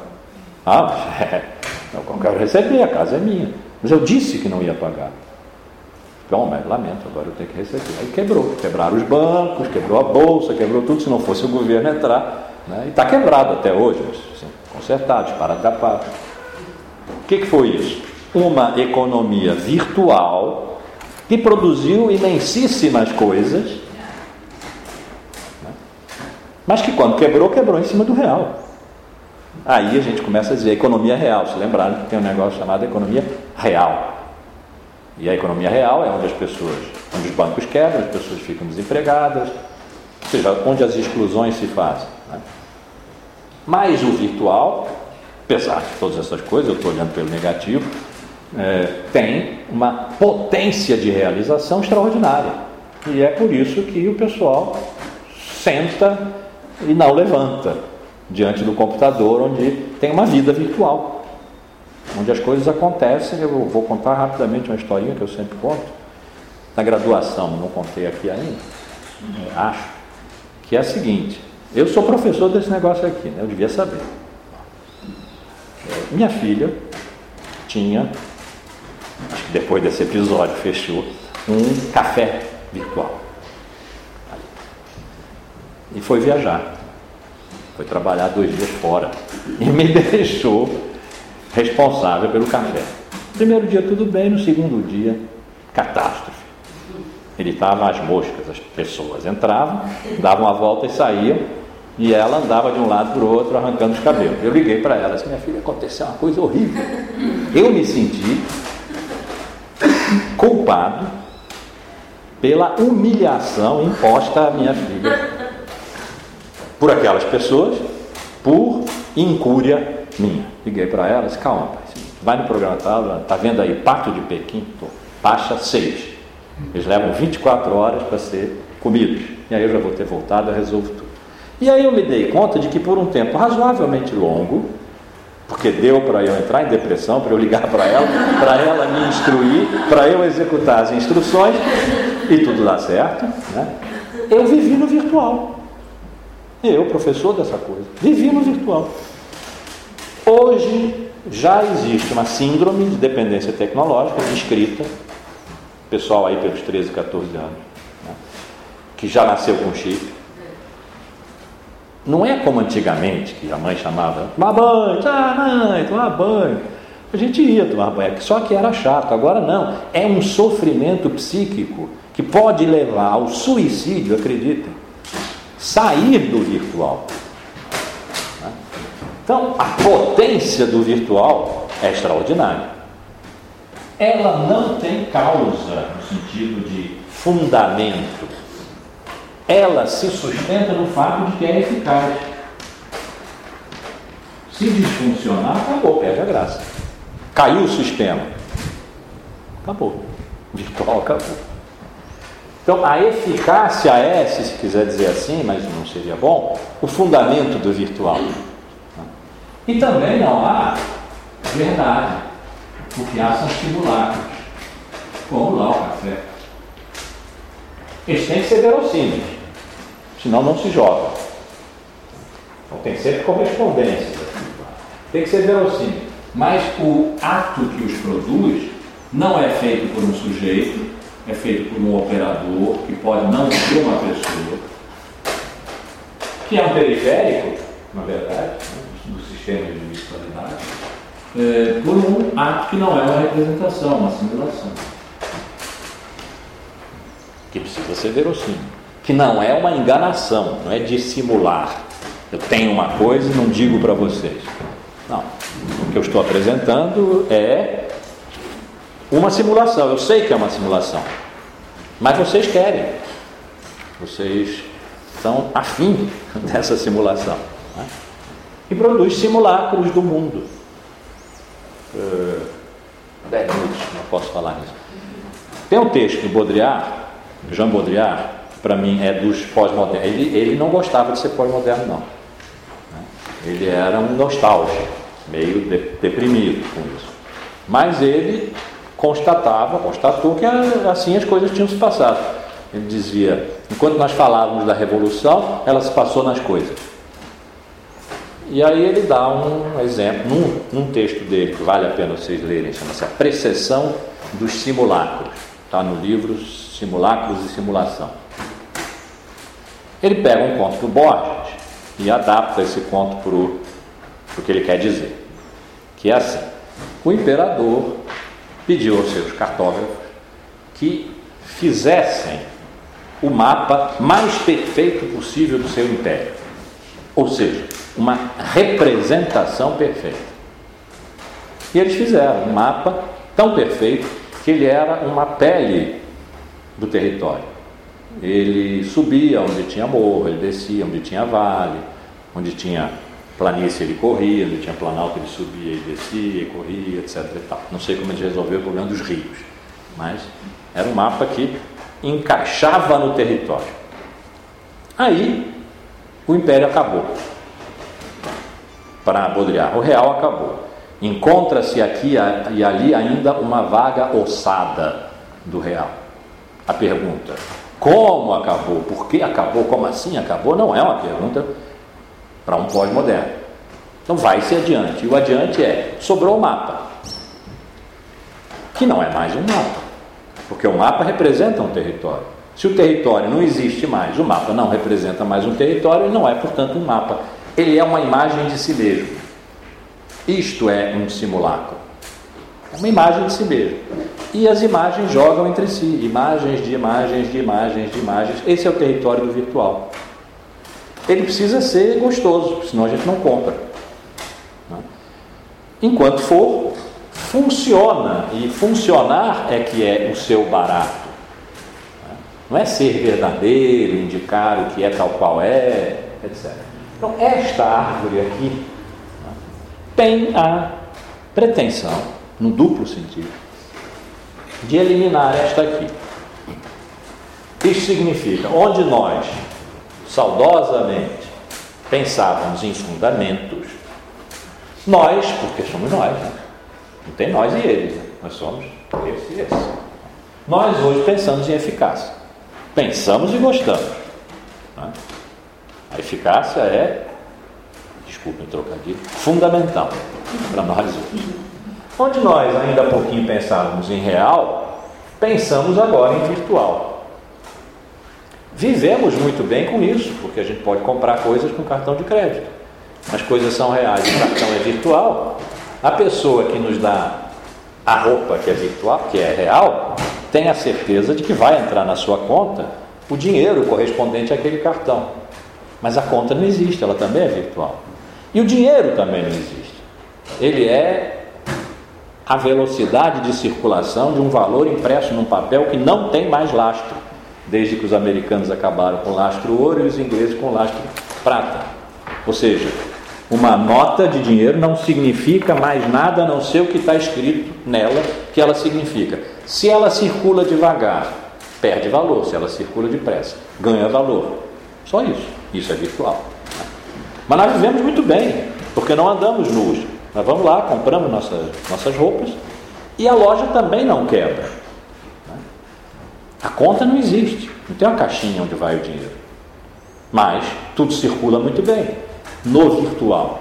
Eu quero receber, a casa é minha. Mas eu disse que não ia pagar. Bom, mas lamento, agora eu tenho que receber. Aí quebraram os bancos, quebrou a bolsa, quebrou tudo, se não fosse o governo entrar, né? E está quebrado até hoje, mas assim, consertado, esparadrapado. O que foi isso? Uma economia virtual que produziu imensíssimas coisas, né? Mas que quando quebrou em cima do real. Aí a gente começa a dizer economia real. Se lembraram que tem um negócio chamado economia real. E a economia real é onde onde os bancos quebram, as pessoas ficam desempregadas, ou seja, onde as exclusões se fazem, né? Mas o virtual, apesar de todas essas coisas, eu estou olhando pelo negativo, tem uma potência de realização extraordinária. E é por isso que o pessoal senta e não levanta diante do computador, onde tem uma vida virtual, onde as coisas acontecem. Eu vou contar rapidamente uma historinha que eu sempre conto. Na graduação, não contei aqui ainda, acho, que é a seguinte: eu sou professor desse negócio aqui, né? Eu devia saber. Minha filha tinha, acho que depois desse episódio fechou, um café virtual. E foi viajar. Foi trabalhar 2 dias fora. E me deixou responsável pelo café. Primeiro dia tudo bem, no segundo dia, catástrofe. Ele estava às moscas, as pessoas entravam, davam a volta e saíam, e ela andava de um lado para o outro arrancando os cabelos. Eu liguei para ela, assim, minha filha, aconteceu uma coisa horrível. Eu me senti culpado pela humilhação imposta à minha filha por aquelas pessoas, por incúria minha. Liguei para ela, disse, calma, pai, vai no programa tal, está vendo aí, Pato de Pequim, Paixa 6. Eles levam 24 horas para ser comidos. E aí eu já vou ter voltado, eu resolvo tudo. E aí eu me dei conta de que por um tempo razoavelmente longo, porque deu para eu entrar em depressão, para eu ligar para ela me instruir, para eu executar as instruções, e tudo dá certo, né? Eu vivi no virtual. Eu, professor dessa coisa, vivi no virtual. Hoje já existe uma síndrome de dependência tecnológica descrita, pessoal aí pelos 13, 14 anos, né, que já nasceu com chip. Não é como antigamente, que a mãe chamava, tomar banho, mãe, tomar banho. A gente ia tomar banho, só que era chato. Agora não, é um sofrimento psíquico que pode levar ao suicídio, acreditem, sair do virtual. Então, a potência do virtual é extraordinária. Ela não tem causa no sentido de fundamento. Ela se sustenta no fato de que é eficaz. Se disfuncionar, acabou, perde a graça. Caiu o sistema, acabou. O virtual acabou. Então, a eficácia é, se quiser dizer assim, mas não seria bom, o fundamento do virtual. E também não há verdade, porque há são simulacros, como lá o café. Eles têm que ser verossímeis, senão não se joga. Então tem sempre correspondência. Tem que ser verossímil. Mas o ato que os produz não é feito por um sujeito, é feito por um operador, que pode não ser uma pessoa, que é um periférico, na verdade, do sistema de virtualidade, por um ato que não é uma representação, uma simulação. Que precisa ser verossímil. Que não é uma enganação, não é dissimular. Eu tenho uma coisa e não digo para vocês. Não. O que eu estou apresentando é uma simulação. Eu sei que é uma simulação. Mas vocês querem. Vocês estão afim dessa simulação. Né? E produz simulacros do mundo. 10 minutos, não posso falar nisso. Tem um texto do Baudrillard, Jean Baudrillard, para mim é dos pós-modernos. Ele não gostava de ser pós-moderno, não. Ele era um nostálgico, meio deprimido com isso. Mas ele constatou que assim as coisas tinham se passado. Ele dizia, enquanto nós falávamos da revolução, ela se passou nas coisas. E aí ele dá um exemplo, num texto dele, que vale a pena vocês lerem, chama-se A Precessão dos Simulacros. Está no livro Simulacros e Simulação. Ele pega um conto do Borges e adapta esse conto para o que ele quer dizer. Que é assim: o imperador pediu aos seus cartógrafos que fizessem o mapa mais perfeito possível do seu império. Ou seja, uma representação perfeita. E eles fizeram um mapa tão perfeito que ele era uma pele do território. Ele subia onde tinha morro, ele descia onde tinha vale, onde tinha planície ele corria, onde tinha planalto ele subia e descia e corria, etc. E tal. Não sei como ele resolveu o problema dos rios, mas era um mapa que encaixava no território. Aí o império acabou. Para Baudrillard, o real acabou. Encontra-se aqui e ali ainda uma vaga ossada do real. A pergunta: como acabou? Por que acabou? Como assim acabou? Não é uma pergunta para um pós-moderno. Então vai-se adiante. E o adiante é: sobrou o mapa, que não é mais um mapa, porque o mapa representa um território. Se o território não existe mais, o mapa não representa mais um território, ele não é, portanto, um mapa. Ele é uma imagem de si mesmo. Isto é um simulacro. É uma imagem de si mesmo. E as imagens jogam entre si. Imagens de imagens de imagens de imagens. Esse é o território do virtual. Ele precisa ser gostoso, senão a gente não compra. Enquanto for, funciona. E funcionar é que é o seu barato. Não é ser verdadeiro, indicar o que é tal qual é, etc. Então, esta árvore aqui tem a pretensão, no duplo sentido, de eliminar esta aqui. Isso significa, onde nós, saudosamente, pensávamos em fundamentos, nós, porque somos nós, né? Não tem nós e eles, né? Nós somos esse e esse. Nós hoje pensamos em eficácia. Pensamos e gostamos. Né? A eficácia é desculpem o trocadilho, fundamental para nós hoje. Onde nós ainda há pouquinho pensávamos em real, pensamos agora em virtual. Vivemos muito bem com isso, porque a gente pode comprar coisas com cartão de crédito. As coisas são reais e o cartão é virtual. A pessoa que nos dá a roupa que é virtual, que é real, tem a certeza de que vai entrar na sua conta o dinheiro correspondente àquele cartão. Mas a conta não existe, ela também é virtual. E o dinheiro também não existe. Ele é a velocidade de circulação de um valor impresso num papel que não tem mais lastro, desde que os americanos acabaram com lastro ouro e os ingleses com lastro prata. Ou seja, uma nota de dinheiro não significa mais nada a não ser o que está escrito nela que ela significa. Se ela circula devagar, perde valor. Se ela circula depressa, ganha valor. Só isso. Isso é virtual. Mas nós vivemos muito bem, porque não andamos nus. Nós vamos lá, compramos nossas roupas e a loja também não quebra. A conta não existe. Não tem uma caixinha onde vai o dinheiro. Mas tudo circula muito bem. No virtual,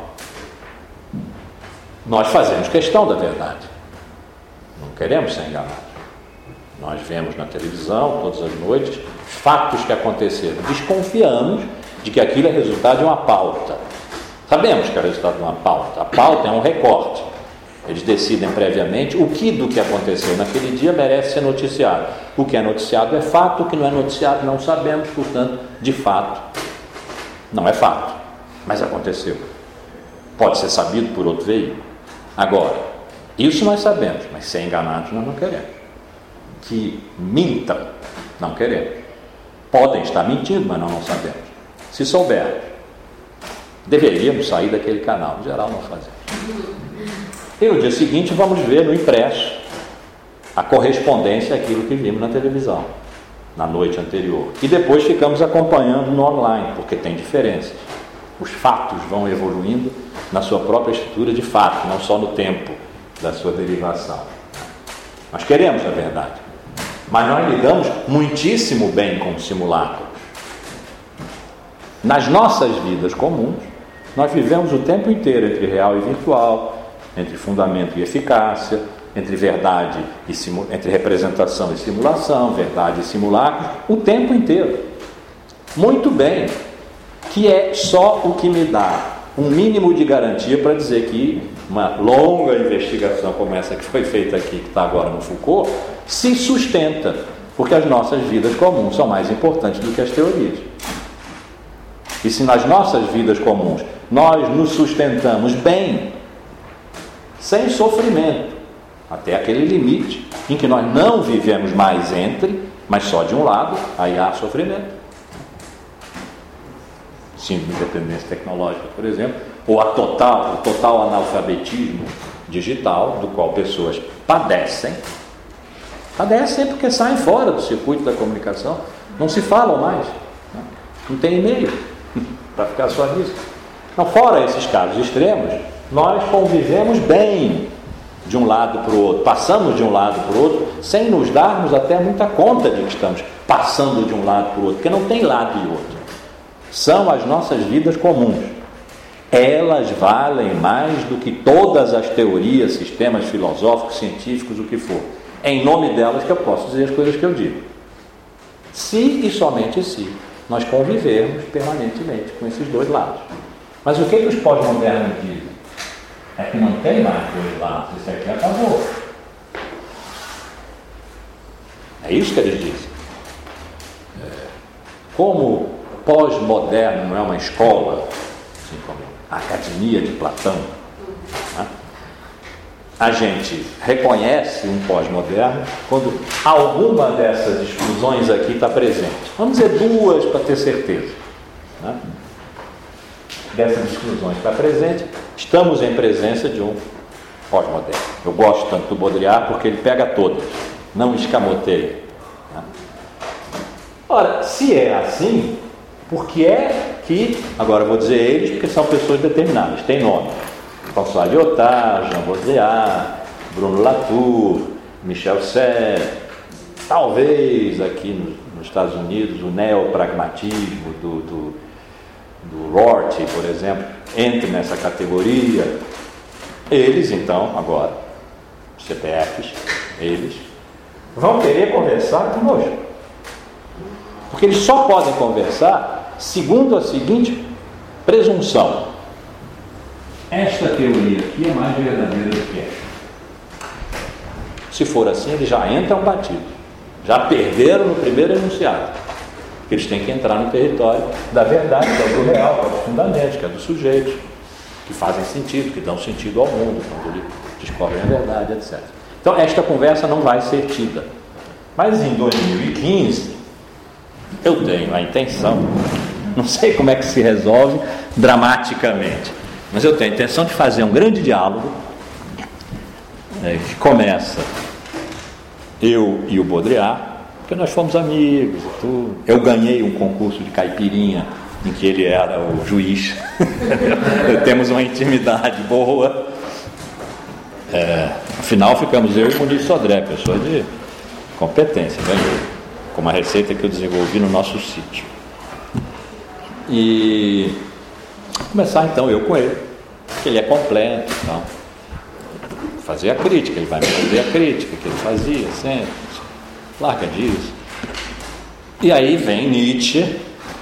nós fazemos questão da verdade. Não queremos ser enganados. Nós vemos na televisão, todas as noites, fatos que aconteceram. Desconfiamos de que aquilo é resultado de uma pauta. Sabemos que é resultado de uma pauta. A pauta é um recorte. Eles decidem previamente o que do que aconteceu naquele dia merece ser noticiado. O que é noticiado é fato, o que não é noticiado não sabemos, portanto, de fato, não é fato. Mas aconteceu. Pode ser sabido por outro veículo. Agora, isso nós sabemos, mas ser enganados nós não queremos. Que mintam, não queremos. Podem estar mentindo, mas nós não sabemos. Se soubermos, deveríamos sair daquele canal. Em geral, não fazemos. E no dia seguinte vamos ver no impresso a correspondência àquilo que vimos na televisão na noite anterior. E depois ficamos acompanhando no online, porque tem diferenças. Os fatos vão evoluindo na sua própria estrutura de fato, não só no tempo da sua derivação. Nós queremos a verdade, mas nós lidamos muitíssimo bem com o simulacro. Nas nossas vidas comuns, nós vivemos o tempo inteiro entre real e virtual, entre fundamento e eficácia, entre verdade e entre representação e simulação, verdade e simulacro, o tempo inteiro. Muito bem, que é só o que me dá um mínimo de garantia para dizer que uma longa investigação como essa que foi feita aqui, que está agora no Foucault, se sustenta, porque as nossas vidas comuns são mais importantes do que as teorias. E se nas nossas vidas comuns nós nos sustentamos bem, sem sofrimento, até aquele limite em que nós não vivemos mais entre, mas só de um lado, aí há sofrimento. Síndrome de dependência tecnológica, por exemplo, ou o total analfabetismo digital, do qual pessoas padecem porque saem fora do circuito da comunicação, não se falam mais, não tem e-mail para ficar só nisso. Então, fora esses casos extremos, nós convivemos bem de um lado para o outro, passamos de um lado para o outro, sem nos darmos até muita conta de que estamos passando de um lado para o outro, porque não tem lado e outro. São as nossas vidas comuns. Elas valem mais do que todas as teorias, sistemas filosóficos, científicos, o que for. É em nome delas que eu posso dizer as coisas que eu digo. Se e somente se nós convivermos permanentemente com esses dois lados. Mas o que os pós-modernos dizem? É que não tem mais dois lados, isso aqui acabou. É isso que eles dizem. Como pós-moderno não é uma escola, assim como a Academia de Platão, né? A gente reconhece um pós-moderno quando alguma dessas exclusões aqui está presente. Vamos dizer duas para ter certeza, né? Dessas exclusões está presente, estamos em presença de um pós-moderno. Eu gosto tanto do Baudrillard porque ele pega todas, não escamoteia, né? Ora, se é assim, por que é que, agora eu vou dizer eles porque são pessoas determinadas, tem nome: François Lyotard, Jean Baudrillard, Bruno Latour, Michel Serres, talvez aqui nos Estados Unidos o neopragmatismo do Rorty, por exemplo, entre nessa categoria. Eles, então, agora, CPFs, eles vão querer conversar conosco. Porque eles só podem conversar segundo a seguinte presunção: esta teoria aqui é mais verdadeira do que esta. Se for assim, eles já entram batidos, já perderam no primeiro enunciado. Eles têm que entrar no território da verdade, que é do real, que é do fundamento, que é do sujeito, que fazem sentido, que dão sentido ao mundo, quando eles descobrem a verdade, etc. Então, esta conversa não vai ser tida. Mas em 2015, eu tenho a intenção, não sei como é que se resolve dramaticamente, mas eu tenho a intenção de fazer um grande diálogo, que começa eu e o Baudrillard, porque nós fomos amigos e tudo. Eu ganhei um concurso de caipirinha em que ele era o juiz. Temos uma intimidade boa. Afinal, ficamos eu e o Muniz Sodré, pessoa de competência, ganhou, com uma receita que eu desenvolvi no nosso sítio. E começar então eu com ele, porque ele é completo e tal. Fazer a crítica, ele vai me fazer a crítica que ele fazia sempre. Larga disso. E aí vem Nietzsche,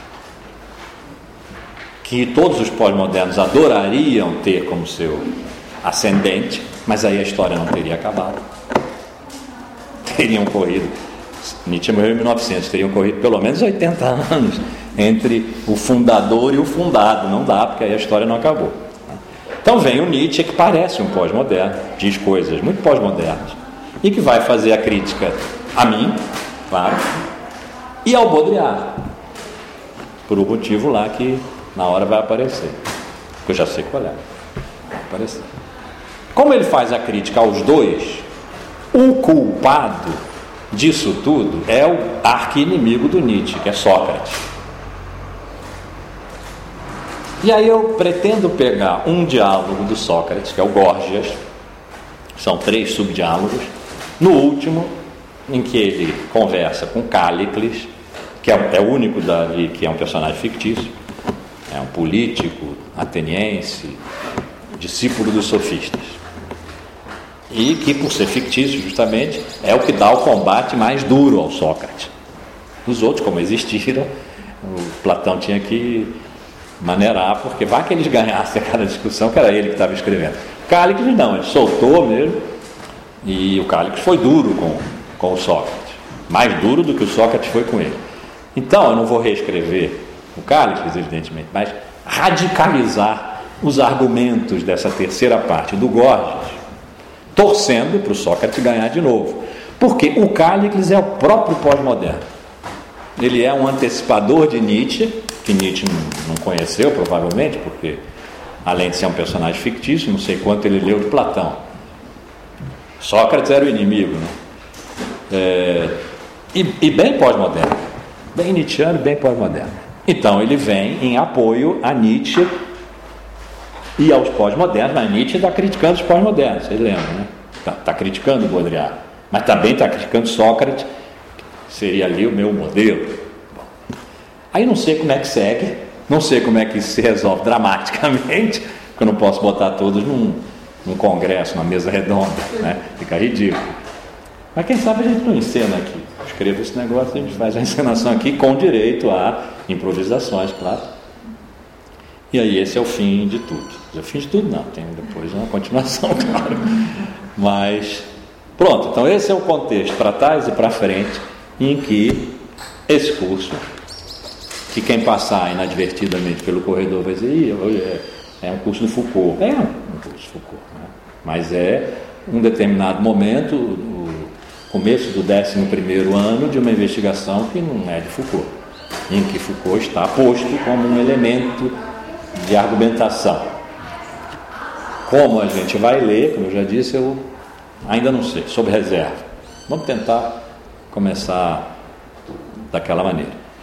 que todos os pós-modernos adorariam ter como seu ascendente, mas aí a história não teria acabado. Teriam corrido, Nietzsche morreu em 1900, teriam corrido pelo menos 80 anos entre o fundador e o fundado. Não dá, porque aí a história não acabou. Então vem o Nietzsche, que parece um pós-moderno, diz coisas muito pós-modernas, e que vai fazer a crítica a mim, claro, e ao Baudrillard, por um motivo lá que na hora vai aparecer, que eu já sei qual é, vai aparecer. Como ele faz a crítica aos dois, o culpado disso tudo é o arqui-inimigo do Nietzsche, que é Sócrates. E aí eu pretendo pegar um diálogo do Sócrates, que é o Górgias, são 3 subdiálogos, no último, em que ele conversa com Cállicles, que é o único dali que é um personagem fictício, é um político ateniense, discípulo dos sofistas, e que, por ser fictício justamente, é o que dá o combate mais duro ao Sócrates. Os outros, como existiram, o Platão tinha que maneirar, porque vai que eles ganhassem aquela discussão, que era ele que estava escrevendo. Cállicles não, ele soltou mesmo, e o Cállicles foi duro com o Sócrates, mais duro do que o Sócrates foi com ele. Então eu não vou reescrever o Cállicles, evidentemente, mas radicalizar os argumentos dessa terceira parte do Górgias, torcendo para o Sócrates ganhar de novo, porque o Cállicles é o próprio pós-moderno. Ele é um antecipador de Nietzsche, que Nietzsche não conheceu provavelmente, porque além de ser um personagem fictício, não sei quanto ele leu de Platão. Sócrates era o inimigo, né? E bem pós-moderno, bem nietzschiano, bem pós-moderno. Então ele vem em apoio a Nietzsche e aos pós-modernos, mas Nietzsche está criticando os pós-modernos, vocês lembram, né? Está criticando o Baudrillard, mas também está criticando Sócrates, que seria ali o meu modelo. Aí não sei como é que segue, não sei como é que isso se resolve dramaticamente, porque eu não posso botar todos num congresso, numa mesa redonda, né? Fica ridículo. Mas quem sabe a gente não encena aqui. Escreva esse negócio, a gente faz a encenação aqui com direito a improvisações, claro. E aí esse é o fim de tudo. O fim de tudo não, tem depois uma continuação, claro. Mas pronto, então esse é o contexto para trás e para frente em que esse curso, que quem passar inadvertidamente pelo corredor vai dizer, é um curso do Foucault. É um curso do Foucault, né? Mas é um determinado momento, o começo do 11º ano de uma investigação que não é de Foucault, em que Foucault está posto como um elemento de argumentação. Como a gente vai ler, como eu já disse, eu ainda não sei, sob reserva. Vamos tentar começar daquela maneira.